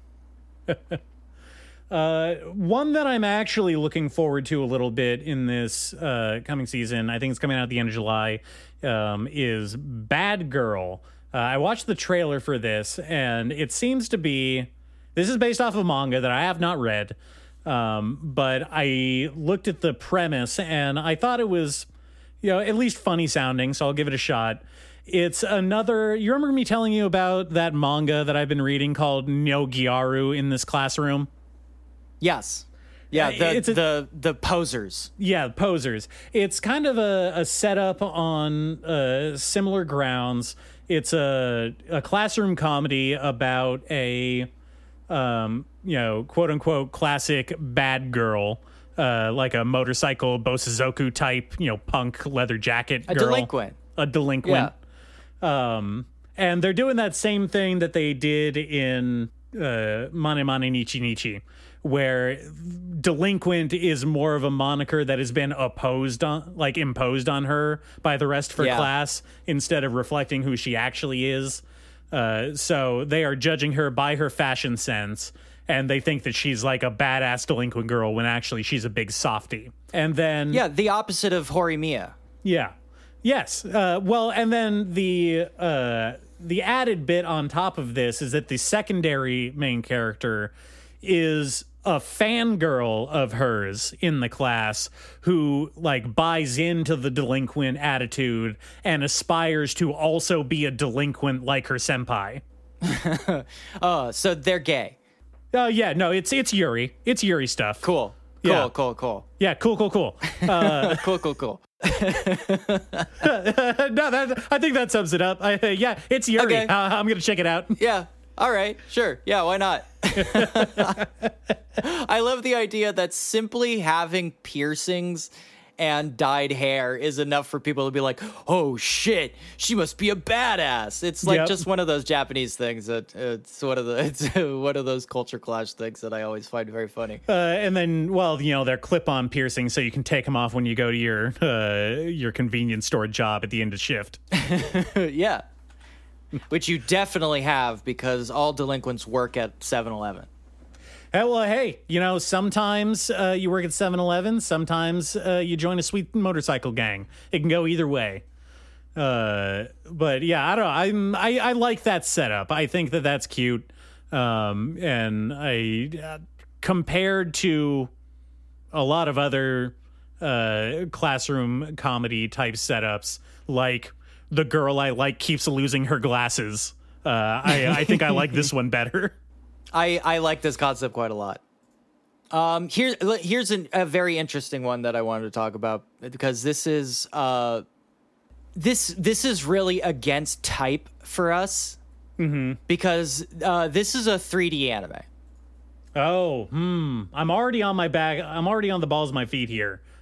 Uh, one that I'm actually looking forward to a little bit in this uh, coming season, I think it's coming out at the end of July, um, is Bad Girl. Uh, I watched the trailer for this, and it seems to be... This is based off of manga that I have not read, um, but I looked at the premise, and I thought it was, you know, at least funny sounding, so I'll give it a shot. It's another... You remember me telling you about that manga that I've been reading called Nyo Gyaru in this classroom? Yes. Yeah, the it's a, the the posers. Yeah, posers. It's kind of a, a setup on uh, similar grounds. It's a a classroom comedy about a um, you know, quote unquote classic bad girl, uh, like a motorcycle Bosuzoku type, you know, punk leather jacket girl. A delinquent. A delinquent. Yeah. Um, and they're doing that same thing that they did in uh, Mane Mane Nichi Nichi, where delinquent is more of a moniker that has been opposed on, like imposed on her by the rest of her yeah. class instead of reflecting who she actually is. Uh, so they are judging her by her fashion sense, and they think that she's like a badass delinquent girl when actually she's a big softie. And then... Yeah, the opposite of Horimiya. Yeah. Yes. Uh, well, and then the uh, the added bit on top of this is that the secondary main character is a fangirl of hers in the class who like buys into the delinquent attitude and aspires to also be a delinquent like her senpai. Oh, so they're gay. Oh uh, yeah, no, it's it's Yuri. It's Yuri stuff. Cool. Cool, yeah. cool, cool. Yeah, cool, cool, cool. Uh, cool, cool, cool. no, that I think that sums it up. I, uh, yeah, it's Yuri. Okay. Uh, I'm gonna check it out. Yeah. All right. Sure. Yeah. Why not? I love the idea that simply having piercings and dyed hair is enough for people to be like, oh shit, she must be a badass. It's like yep. just one of those Japanese things that uh, it's one of the it's one of those culture clash things that I always find very funny. Uh, and then, well, you know, they're clip-on piercings, so you can take them off when you go to your uh, your convenience store job at the end of shift. Yeah, which you definitely have because all delinquents work at seven eleven. Hey, well, hey, you know, sometimes uh, you work at seven eleven, sometimes uh, you join a sweet motorcycle gang. It can go either way. Uh, but yeah, I don't know. I'm, I, I like that setup. I think that that's cute. Um, and I, uh, compared to a lot of other uh, classroom comedy type setups, like the girl I like keeps losing her glasses, uh, I, I think I like this one better. I, I like this concept quite a lot. Um, here, here's an, a very interesting one that I wanted to talk about because this is uh, this this is really against type for us mm-hmm. because uh, this is a three D anime. Oh, hmm. I'm already on my back. I'm already on the balls of my feet here.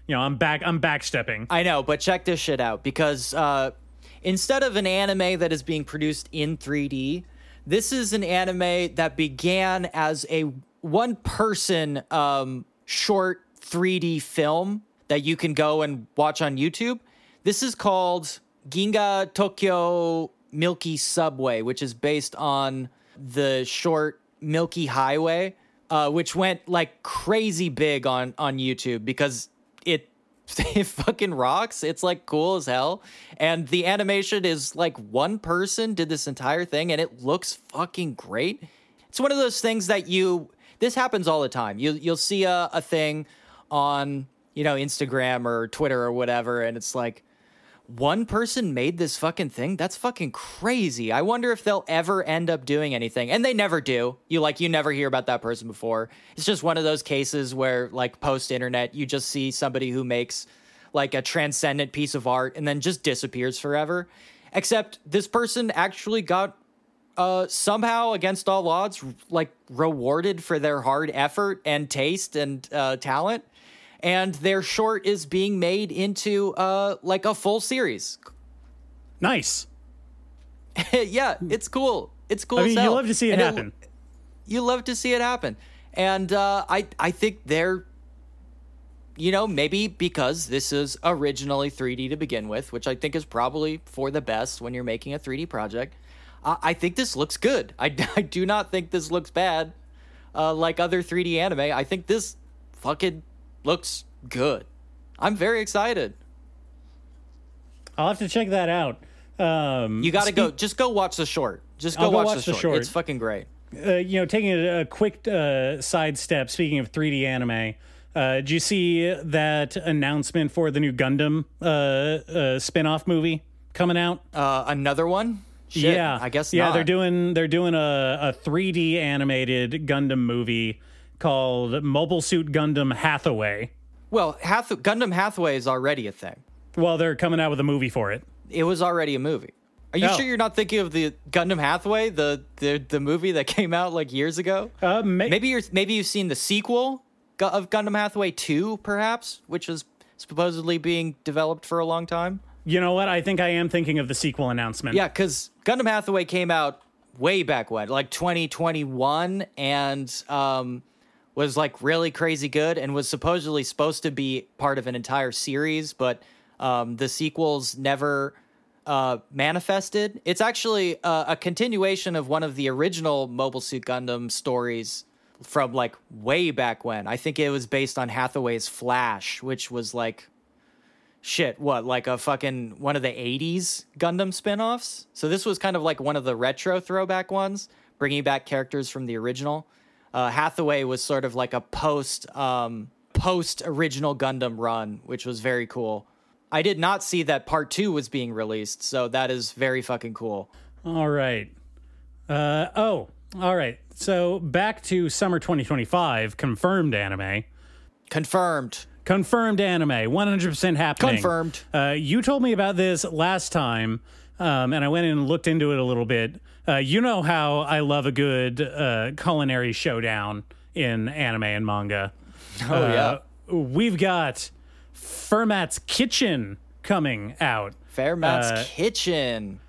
You know, I'm back. I'm backstepping. I know, but check this shit out because uh, instead of an anime that is being produced in three D, this is an anime that began as a one-person um, short three D film that you can go and watch on YouTube. This is called Ginga Tokyo Milky Subway, which is based on the short Milky Highway, uh, which went like crazy big on, on YouTube because it, it fucking rocks. It's like cool as hell. And the animation is like one person did this entire thing and it looks fucking great. It's one of those things that you, this happens all the time. You, you'll see a, a thing on, you know, Instagram or Twitter or whatever. And it's like, one person made this fucking thing? That's fucking crazy. I wonder if they'll ever end up doing anything. And they never do. You like, you never hear about that person before. It's just one of those cases where like post internet, you just see somebody who makes like a transcendent piece of art and then just disappears forever. Except this person actually got uh, somehow against all odds, like rewarded for their hard effort and taste and uh, talent. And their short is being made into uh, like a full series. Nice. Yeah, it's cool. It's cool. I mean, as hell. you love to see it and happen. It, you love to see it happen, and uh, I I think they're, you know, maybe because this is originally three D to begin with, which I think is probably for the best when you're making a three D project. Uh, I think this looks good. I, I do not think this looks bad, uh, like other three D anime. I think this fucking looks good. I'm very excited. I'll have to check that out. Um, You got to speak- go. Just go watch the short. Just go, I'll go watch, watch the, the short. short. It's fucking great. Uh, you know, taking a, a quick uh, sidestep, speaking of three D anime, uh, did you see that announcement for the new Gundam uh, uh, spin-off movie coming out? Uh, another one? Shit, yeah, I guess Yeah, not. they're doing they're doing a, a three D animated Gundam movie called Mobile Suit Gundam Hathaway. Well, Hath- Gundam Hathaway is already a thing. Well, they're coming out with a movie for it. It was already a movie. Are you Oh. sure you're not thinking of the Gundam Hathaway, the the, the movie that came out like years ago? Uh, ma- Maybe you're maybe you've seen the sequel Gu- of Gundam Hathaway two, perhaps, which is supposedly being developed for a long time. You know what? I think I am thinking of the sequel announcement. Yeah, because Gundam Hathaway came out way back when, like twenty twenty-one, and um, was like really crazy good and was supposedly supposed to be part of an entire series, but um, the sequels never uh, manifested. It's actually uh, a continuation of one of the original Mobile Suit Gundam stories from like way back when. I think it was based on Hathaway's Flash, which was like, shit, what, like a fucking one of the eighties Gundam spinoffs? So this was kind of like one of the retro throwback ones, bringing back characters from the original. Uh, Hathaway was sort of like a post um, post original Gundam run, which was very cool. I did not see that part two was being released, so that is very fucking cool. All right. Uh, oh, all right. So back to summer twenty twenty-five, confirmed anime. Confirmed. Confirmed anime, one hundred percent happening. Confirmed. Uh, you told me about this last time, um, and I went in and looked into it a little bit. Uh, you know how I love a good uh, culinary showdown in anime and manga. Oh, yeah. We've got Fermat's Kitchen coming out. Fairmat's Uh, Kitchen.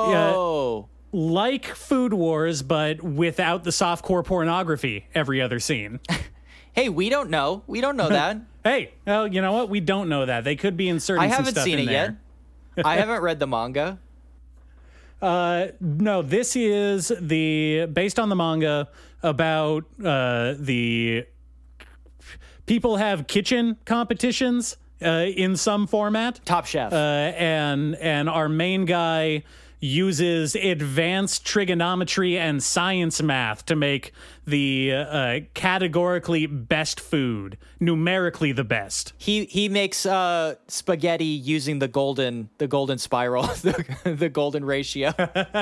Whoa. Like Food Wars, but without the softcore pornography every other scene. Hey, we don't know. We don't know that. Hey, well, you know what? We don't know that. They could be inserting I some haven't stuff seen in it there. yet. I haven't read the manga. Uh, no, this is the based on the manga about uh, the people have kitchen competitions uh, in some format. Top Chef. Uh, and and our main guy uses advanced trigonometry and science math to make the uh, categorically best food, numerically the best. He he makes uh, spaghetti using the golden the golden spiral, the, the golden ratio.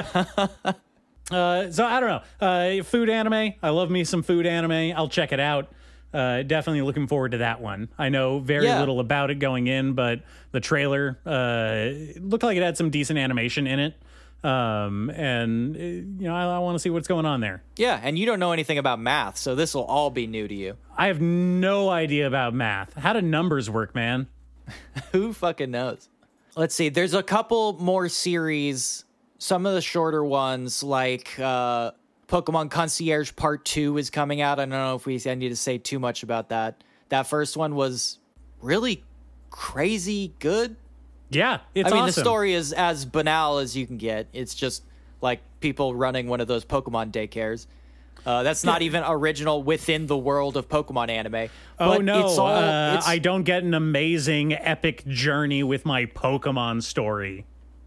Uh, so I don't know. Uh, food anime. I love me some food anime. I'll check it out. Uh, definitely looking forward to that one. I know very Yeah. little about it going in, but the trailer uh, looked like it had some decent animation in it. Um, and, uh, you know, I, I want to see what's going on there. Yeah, and you don't know anything about math, so this will all be new to you. I have no idea about math. How do numbers work, man? Who fucking knows? Let's see. There's a couple more series, some of the shorter ones, like uh, Pokemon Concierge Part two is coming out. I don't know if we I need to say too much about that. That first one was really crazy good. Yeah, it's I mean, awesome. the story is as banal as you can get. It's just like people running one of those Pokemon daycares. Uh, that's not even original within the world of Pokemon anime. Oh, but no. It's all, uh, it's, I don't get an amazing, epic journey with my Pokemon story.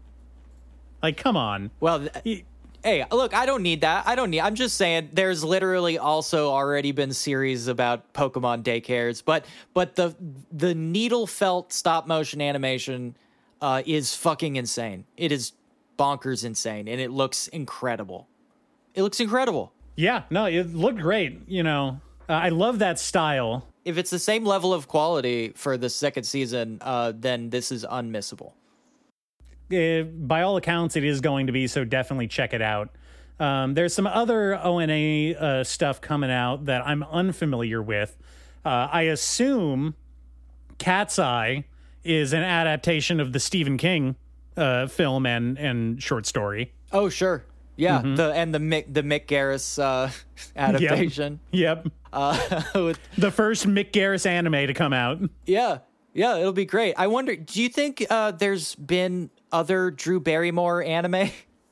Like, come on. Well, th- hey, look, I don't need that. I don't need. I'm just saying, there's literally also already been series about Pokemon daycares, but but the the needle felt stop motion animation uh, is fucking insane. It is bonkers insane, and it looks incredible. It looks incredible. Yeah, no, it looked great. You know, uh, I love that style. If it's the same level of quality for the second season, uh, then this is unmissable. Uh, by all accounts, it is going to be, so definitely check it out. Um, there's some other O N A uh, stuff coming out that I'm unfamiliar with. Uh, I assume Cat's Eye is an adaptation of the Stephen King uh, film and, and short story. Oh, sure. Yeah, mm-hmm. the and the Mick the Mick Garris uh, adaptation. Yep. yep. Uh, with, the first Mick Garris anime to come out. Yeah, yeah, it'll be great. I wonder, do you think uh, there's been other Drew Barrymore anime?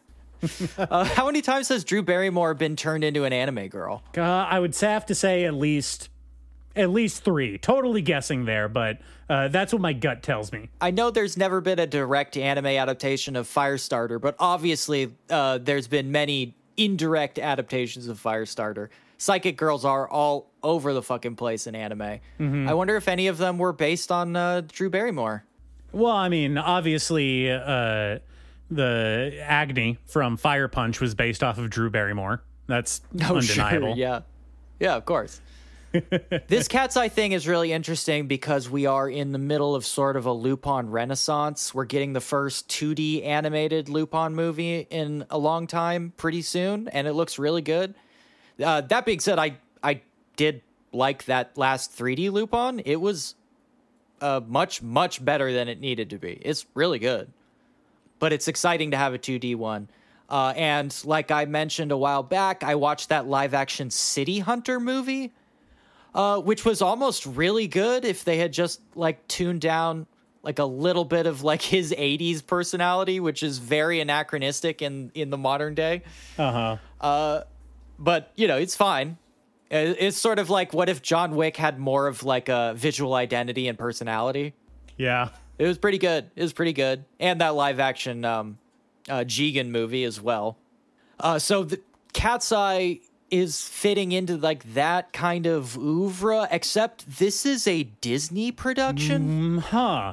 uh, how many times has Drew Barrymore been turned into an anime girl? Uh, I would have to say at least at least three. Totally guessing there, but uh, that's what my gut tells me. I know there's never been a direct anime adaptation of Firestarter, but obviously uh, there's been many indirect adaptations of Firestarter. Psychic Girls are all over the fucking place in anime. Mm-hmm. I wonder if any of them were based on uh, Drew Barrymore. Well, I mean, obviously, uh, the Agni from Fire Punch was based off of Drew Barrymore. That's oh, undeniable. Sure, yeah. Yeah, of course. This Cat's Eye thing is really interesting because we are in the middle of sort of a Lupin renaissance. We're getting the first two D animated Lupin movie in a long time pretty soon, and it looks really good. Uh, that being said, I, I did like that last three D Lupin. It was uh, much, much better than it needed to be. It's really good. But it's exciting to have a two D one. Uh, and like I mentioned a while back, I watched that live-action City Hunter movie, uh, which was almost really good if they had just, like, tuned down, like, a little bit of, like, his eighties personality, which is very anachronistic in, in the modern day. Uh-huh. Uh, but, you know, it's fine. It's sort of like, what if John Wick had more of, like, a visual identity and personality? Yeah. It was pretty good. It was pretty good. And that live-action um, uh, Jigen movie as well. Uh, so the Cat's Eye is fitting into, like, that kind of oeuvre, except this is a Disney production. Mm, huh.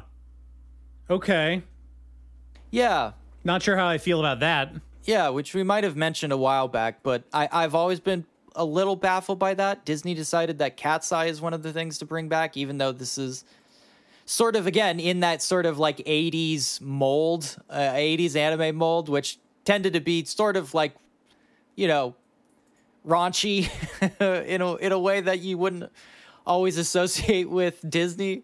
Okay. Yeah. Not sure how I feel about that. Yeah, which we might have mentioned a while back, but I, I've always been a little baffled by that. Disney decided that Cat's Eye is one of the things to bring back, even though this is sort of, again, in that sort of like eighties mold, uh, eighties anime mold, which tended to be sort of like, you know, raunchy in a, in a way that you wouldn't always associate with Disney.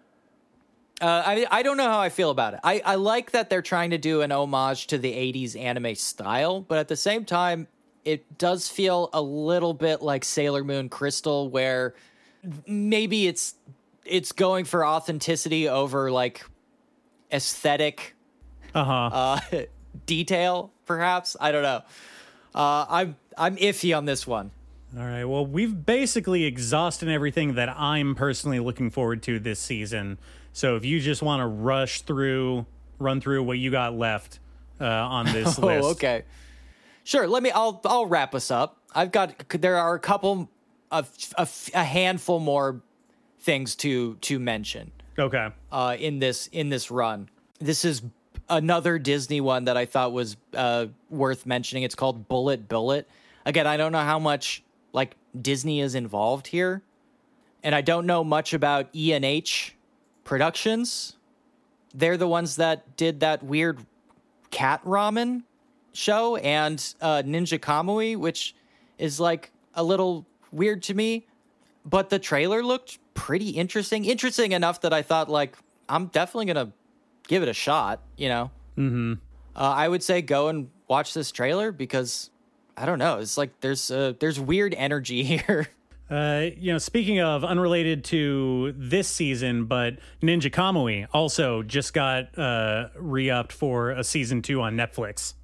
Uh, I I don't know how I feel about it. I, I like that they're trying to do an homage to the eighties anime style, but at the same time, it does feel a little bit like Sailor Moon Crystal, where maybe it's it's going for authenticity over like aesthetic uh-huh. uh, detail, perhaps. I don't know. Uh, I'm I'm iffy on this one. All right. Well, we've basically exhausted everything that I'm personally looking forward to this season. So if you just want to rush through, run through what you got left uh, on this oh, list. Okay. Sure. Let me. I'll. I'll wrap us up. I've got. There are a couple of a, a handful more things to to mention. Okay. Uh, in this in this run, this is another Disney one that I thought was uh worth mentioning. It's called Bullet Bullet. Again, I don't know how much like Disney is involved here, and I don't know much about E and H Productions. They're the ones that did that weird cat ramen show, and uh, Ninja Kamui, which is like a little weird to me. But the trailer looked pretty interesting. Interesting enough that I thought, like, I'm definitely going to give it a shot, you know? Mm-hmm. Uh, I would say go and watch this trailer because, I don't know, it's like there's uh, there's weird energy here. Uh, you know, speaking of unrelated to this season, but Ninja Kamui also just got uh, re-upped for a season two on Netflix.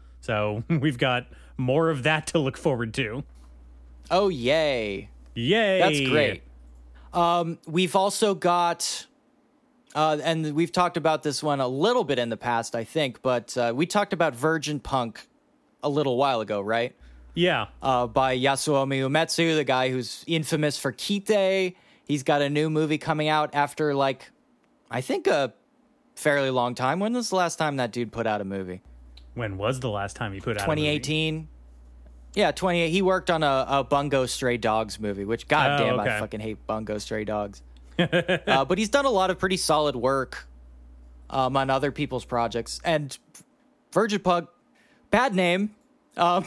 So we've got more of that to look forward to. Oh, yay. Yay. That's great. Um, we've also got, uh, and we've talked about this one a little bit in the past, I think, but uh, we talked about Virgin Punk a little while ago, right? Yeah. Uh, by Yasuomi Umetsu, the guy who's infamous for Kite. He's got a new movie coming out after, like, I think a fairly long time. When was the last time that dude put out a movie? When was the last time he put out twenty eighteen? A movie? Yeah, twenty-eight. He worked on a, a Bungo Stray Dogs movie, which, goddamn, oh, okay. I fucking hate Bungo Stray Dogs. uh, but he's done a lot of pretty solid work um, on other people's projects. And Virgin Punk, bad name. Um,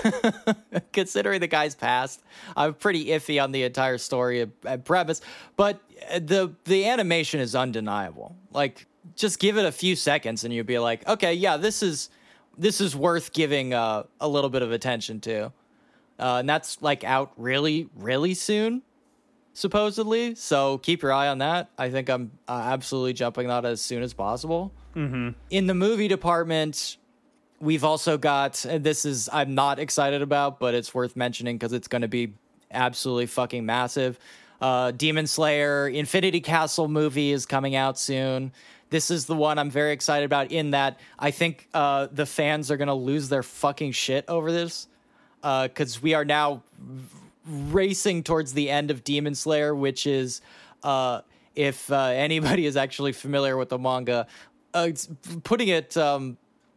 considering the guy's past, I'm pretty iffy on the entire story and premise. But the the animation is undeniable. Like, just give it a few seconds, and you'll be like, okay, yeah, this is this is worth giving uh, a little bit of attention to. Uh, and that's like out really, really soon, supposedly. So keep your eye on that. I think I'm uh, absolutely jumping that as soon as possible. Mm-hmm. In the movie department, we've also got, and this is I'm not excited about, but it's worth mentioning because it's going to be absolutely fucking massive. Uh, Demon Slayer Infinity Castle movie is coming out soon. This is the one I'm very excited about in that I think uh, the fans are going to lose their fucking shit over this because uh, we are now racing towards the end of Demon Slayer, which is, uh, if uh, anybody is actually familiar with the manga, uh, it's putting it... Um,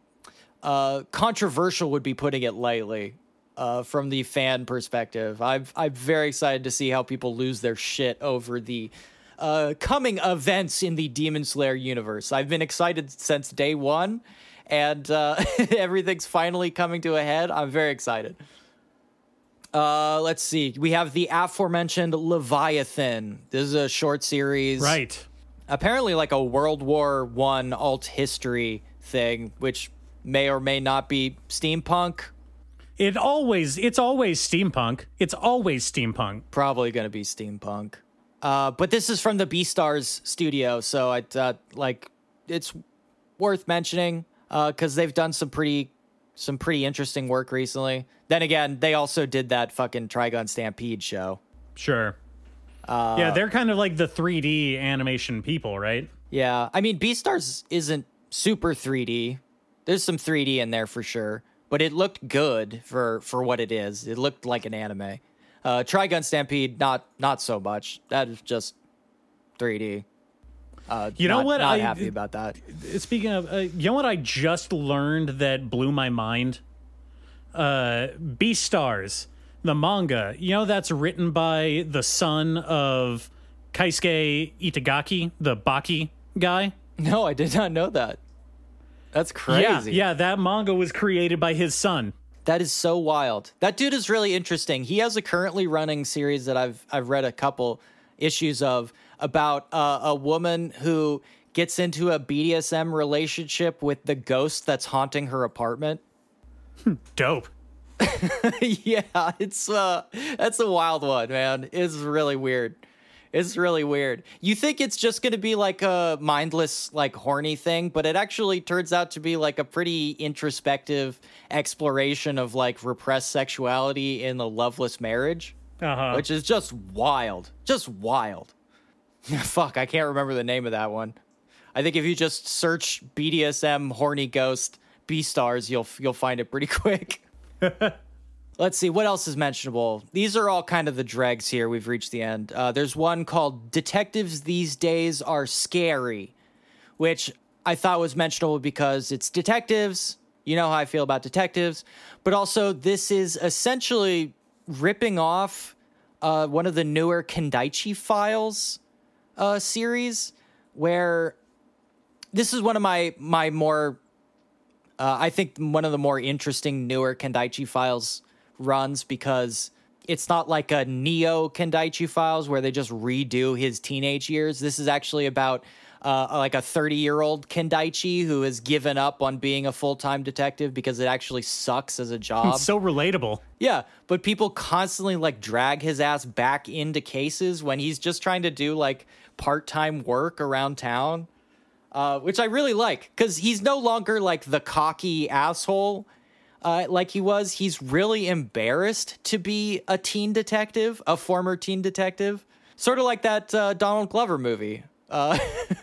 Uh, controversial would be putting it lightly, uh, from the fan perspective. I've, I'm very excited to see how people lose their shit over the uh, coming events in the Demon Slayer universe. I've been excited since day one, and uh, everything's finally coming to a head. I'm very excited. Uh, let's see. We have the aforementioned Leviathan. This is a short series. Right. Apparently like a World War One alt history thing, which may or may not be steampunk. It always, it's always steampunk. It's always steampunk. Probably going to be steampunk. Uh, but this is from the Beastars studio, so I uh, like it's worth mentioning because uh, they've done some pretty, some pretty interesting work recently. Then again, they also did that fucking Trigun Stampede show. Sure. Uh, yeah, they're kind of like the three D animation people, right? Yeah, I mean, Beastars isn't super three D. There's some three D in there for sure, but it looked good for, for what it is. It looked like an anime. Uh, Trigun Stampede, not not so much. That is just three D. Uh, you know not, what? Not I, happy about that. Speaking of, uh, you know what I just learned that blew my mind? Uh, Beastars, the manga. You know that's written by the son of Keisuke Itagaki, the Baki guy? No, I did not know that. That's crazy. Yeah, yeah, that manga was created by his son. That is so wild. That dude is really interesting. He has a currently running series that I've I've read a couple issues of about uh, a woman who gets into a B D S M relationship with the ghost that's haunting her apartment. Dope. Yeah, it's uh that's a wild one, man. It's really weird. It's really weird. You think it's just going to be like a mindless, like horny thing, but it actually turns out to be like a pretty introspective exploration of like repressed sexuality in a loveless marriage, Uh-huh. which is just wild. Just wild. Fuck, I can't remember the name of that one. I think if you just search B D S M horny ghost Beastars, you'll you'll find it pretty quick. Let's see, what else is mentionable? These are all kind of the dregs here. We've reached the end. Uh, there's one called Detectives These Days Are Scary, which I thought was mentionable because it's detectives. You know how I feel about detectives. But also, this is essentially ripping off uh, one of the newer Kendaichi Files uh, series, where this is one of my, my more Uh, I think one of the more interesting newer Kendaichi Files runs because it's not like a Neo Kendaichi Files where they just redo his teenage years. This is actually about uh, like a thirty-year-old Kendaichi who has given up on being a full-time detective because it actually sucks as a job. It's so relatable. Yeah, but people constantly like drag his ass back into cases when he's just trying to do like part-time work around town. Uh, which I really like, because he's no longer like the cocky asshole uh, like he was. He's really embarrassed to be a teen detective, a former teen detective, sort of like that uh, Donald Glover movie. Uh,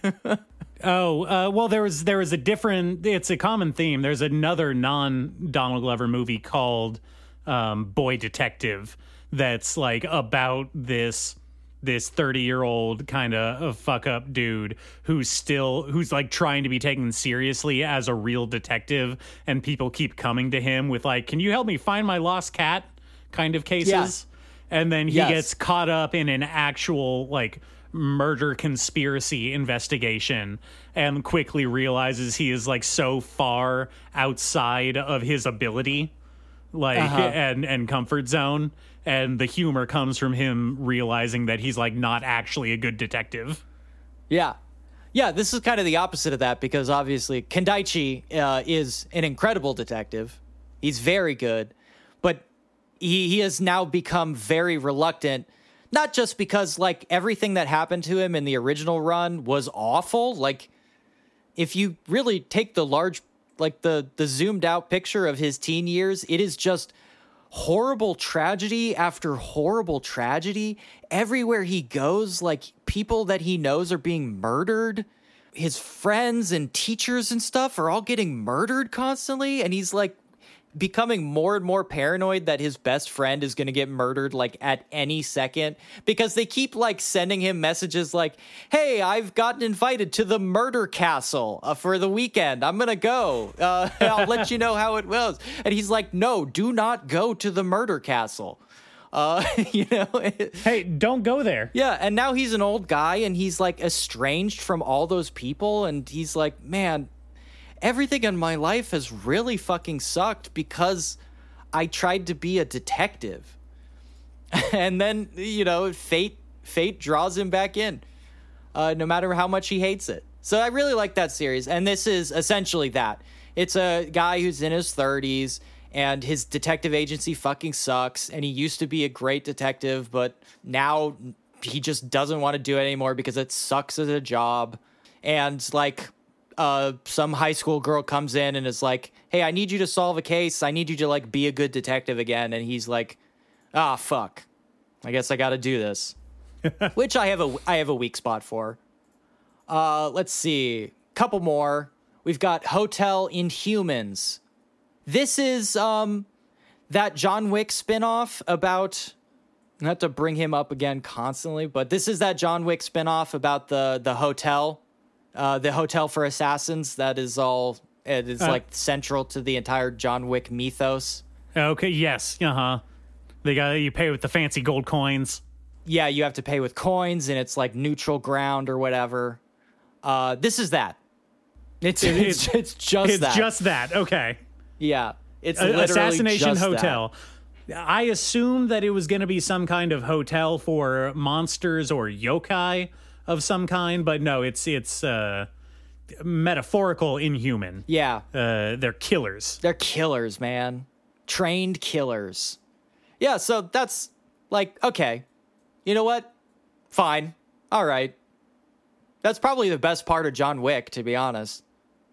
oh, uh, well, there was there was a different. It's a common theme. There's another non Donald Glover movie called um, Boy Detective that's like about this. this thirty-year-old kind of fuck up dude who's still, who's like trying to be taken seriously as a real detective, and people keep coming to him with like, can you help me find my lost cat kind of cases? Yeah. And then he yes. gets caught up in an actual like murder conspiracy investigation and quickly realizes he is like so far outside of his ability like uh-huh. and and comfort zone. And the humor comes from him realizing that he's like not actually a good detective. Yeah. Yeah, this is kind of the opposite of that because obviously Kendaichi uh, is an incredible detective. He's very good, but he, he has now become very reluctant, not just because like everything that happened to him in the original run was awful. Like if you really take the large, like the, the zoomed out picture of his teen years, it is just horrible tragedy after horrible tragedy. Everywhere he goes, like people that he knows are being murdered. His friends and teachers and stuff are all getting murdered constantly. And he's like becoming more and more paranoid that his best friend is going to get murdered like at any second because they keep like sending him messages like, hey, I've gotten invited to the murder castle uh, for the weekend. I'm going to go. Uh, I'll let you know how it goes. And he's like, no, do not go to the murder castle. Uh, you know, hey, don't go there. Yeah. And now he's an old guy and he's like estranged from all those people. And he's like, man, everything in my life has really fucking sucked because I tried to be a detective. And then, you know, fate fate draws him back in, uh, no matter how much he hates it. So I really like that series. And this is essentially that. It's a guy who's in his thirties and his detective agency fucking sucks. And he used to be a great detective, but now he just doesn't want to do it anymore because it sucks as a job. And like... Uh, some high school girl comes in and is like, hey, I need you to solve a case. I need you to like be a good detective again. And he's like, ah, fuck. I guess I got to do this, which I have a, I have a weak spot for. Uh, let's see. Couple more. We've got Hotel Inhumans. This is, um, that John Wick spinoff about, not to bring him up again constantly, but this is that John Wick spinoff about the, the hotel. Uh, the Hotel for Assassins, that is all, it is uh, like central to the entire John Wick mythos. Okay, yes, uh-huh. They got, you pay with the fancy gold coins. Yeah, you have to pay with coins, and it's like neutral ground or whatever. Uh, this is that. It's it's, it's, it's just it's that. It's just that, okay. Yeah, it's a, literally Assassination just Hotel. That. I assumed that it was going to be some kind of hotel for monsters or yokai of some kind, but no, it's it's uh, metaphorical inhuman. Yeah. Uh, they're killers. They're killers, man. Trained killers. Yeah, so that's like, okay. You know what? Fine. All right. That's probably the best part of John Wick, to be honest.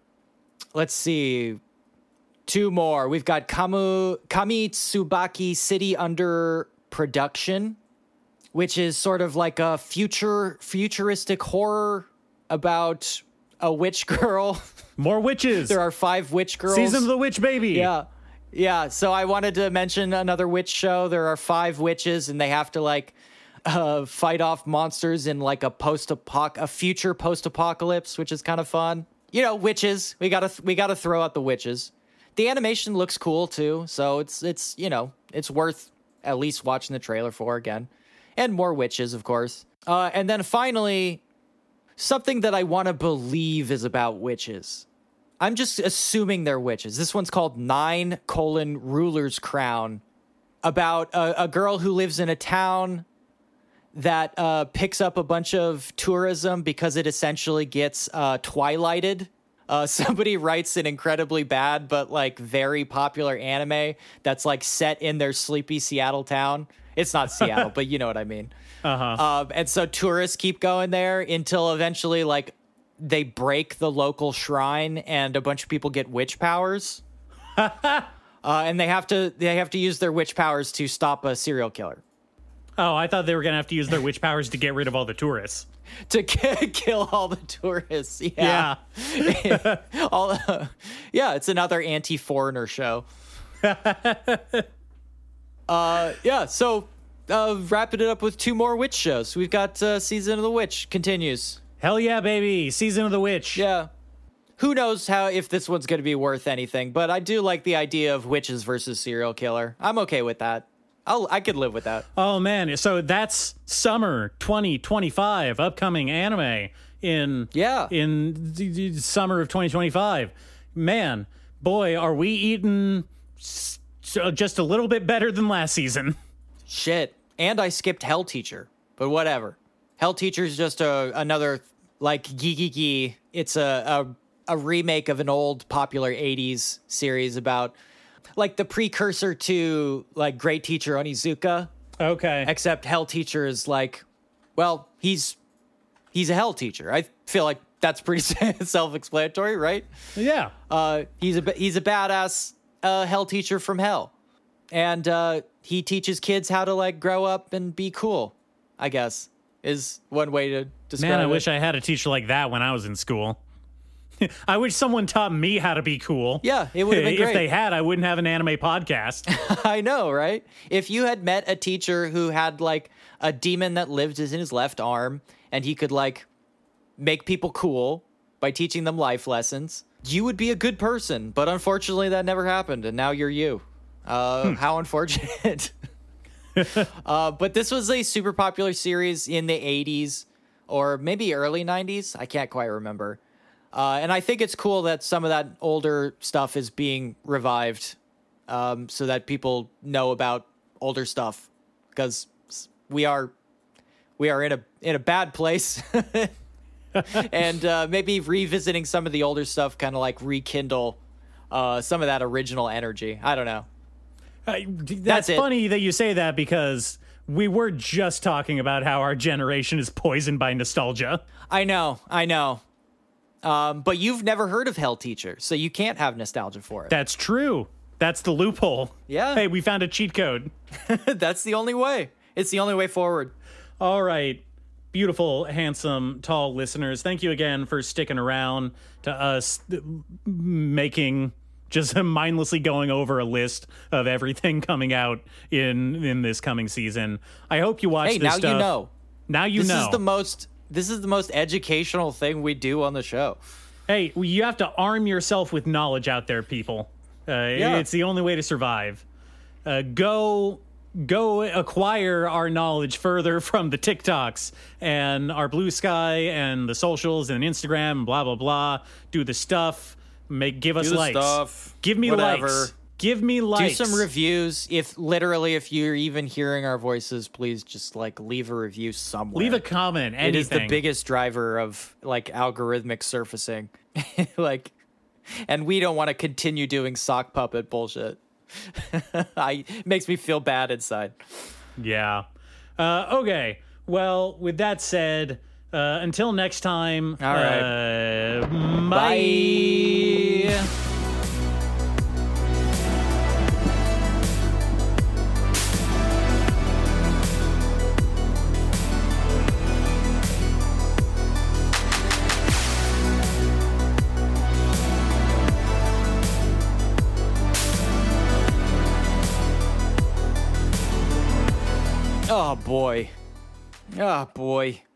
Let's see. Two more. We've got Kamu Kamitsubaki City Under Production, which is sort of like a future futuristic horror about a witch girl. More witches. There are five witch girls. Season of the Witch Baby. Yeah. Yeah. So I wanted to mention another witch show. There are five witches and they have to like uh, fight off monsters in like a post-apoc, a future post-apocalypse, which is kind of fun. You know, witches. We gotta, th- we gotta throw out the witches. The animation looks cool too. So it's, it's, you know, it's worth at least watching the trailer for again. And more witches, of course. Uh, and then finally, something that I want to believe is about witches. I'm just assuming they're witches. This one's called Nine colon Ruler's Crown, about a, a girl who lives in a town that uh, picks up a bunch of tourism because it essentially gets uh, twilighted. Uh, somebody writes an incredibly bad but like very popular anime that's like set in their sleepy Seattle town. It's not Seattle, but you know what I mean. Uh-huh. Um, and so tourists keep going there until eventually like they break the local shrine and a bunch of people get witch powers. uh, and they have to they have to use their witch powers to stop a serial killer. Oh, I thought they were going to have to use their witch powers to get rid of all the tourists. To k- kill all the tourists. Yeah. Yeah. all, uh, yeah, it's another anti-foreigner show. uh, yeah, so uh, wrapping it up with two more witch shows. We've got uh, Season of the Witch continues. Hell yeah, baby. Season of the Witch. Yeah. Who knows how if this one's going to be worth anything, but I do like the idea of witches versus serial killer. I'm okay with that. I'll, I could live with that. Oh, man. So that's summer twenty twenty-five, upcoming anime in, Yeah. in the, the summer of twenty twenty-five. Man, boy, are we eating s- so just a little bit better than last season. Shit. And I skipped Hell Teacher, but whatever. Hell Teacher is just a, another, like, geeky. It's a, a, a remake of an old popular eighties series about, like, the precursor to, like, Great Teacher Onizuka. Okay. Except Hell Teacher is like, well, he's he's a hell teacher. I feel like that's pretty self-explanatory, right? Yeah. Uh, he's a he's a badass uh, hell teacher from hell, and uh, he teaches kids how to like grow up and be cool. I guess is one way to describe it. Man, I wish I had a teacher like that when I was in school. I wish someone taught me how to be cool. Yeah, it would have been great. If they had, I wouldn't have an anime podcast. I know, right? If you had met a teacher who had like a demon that lived in his left arm and he could like make people cool by teaching them life lessons, you would be a good person. But unfortunately, that never happened. And now you're you. Uh, hmm. How unfortunate. uh, but this was a super popular series in the eighties or maybe early nineties. I can't quite remember. Uh, and I think it's cool that some of that older stuff is being revived, um, so that people know about older stuff, because we are we are in a in a bad place, and uh, maybe revisiting some of the older stuff kind of like rekindle uh, some of that original energy. I don't know. Uh, that's That's it. funny that you say that, because we were just talking about how our generation is poisoned by nostalgia. I know, I know. Um, but you've never heard of Hell Teacher, so you can't have nostalgia for it. That's true. That's the loophole. Yeah. Hey, we found a cheat code. That's the only way. It's the only way forward. All right. Beautiful, handsome, tall listeners. Thank you again for sticking around to us making, just mindlessly going over a list of everything coming out in in this coming season. I hope you watch Hey, this now stuff. you know. Now you This know. is the most this is the most educational thing we do on the show. Hey, you have to arm yourself with knowledge out there, people. Uh, Yeah. It's the only way to survive. Uh, go go acquire our knowledge further from the TikToks and our Blue Sky and the socials and Instagram and blah, blah, blah. Do the stuff. Make Give us Do the likes. stuff. Give me Whatever. likes. Give me likes. Do some reviews. If literally, if you're even hearing our voices, please just like leave a review somewhere. Leave a comment. Anything. It is the biggest driver of like algorithmic surfacing. Like, and we don't want to continue doing sock puppet bullshit. I it makes me feel bad inside. Yeah. Uh, okay. Well, with that said, uh, until next time. All right. Uh, bye. Bye. Oh boy. Oh boy.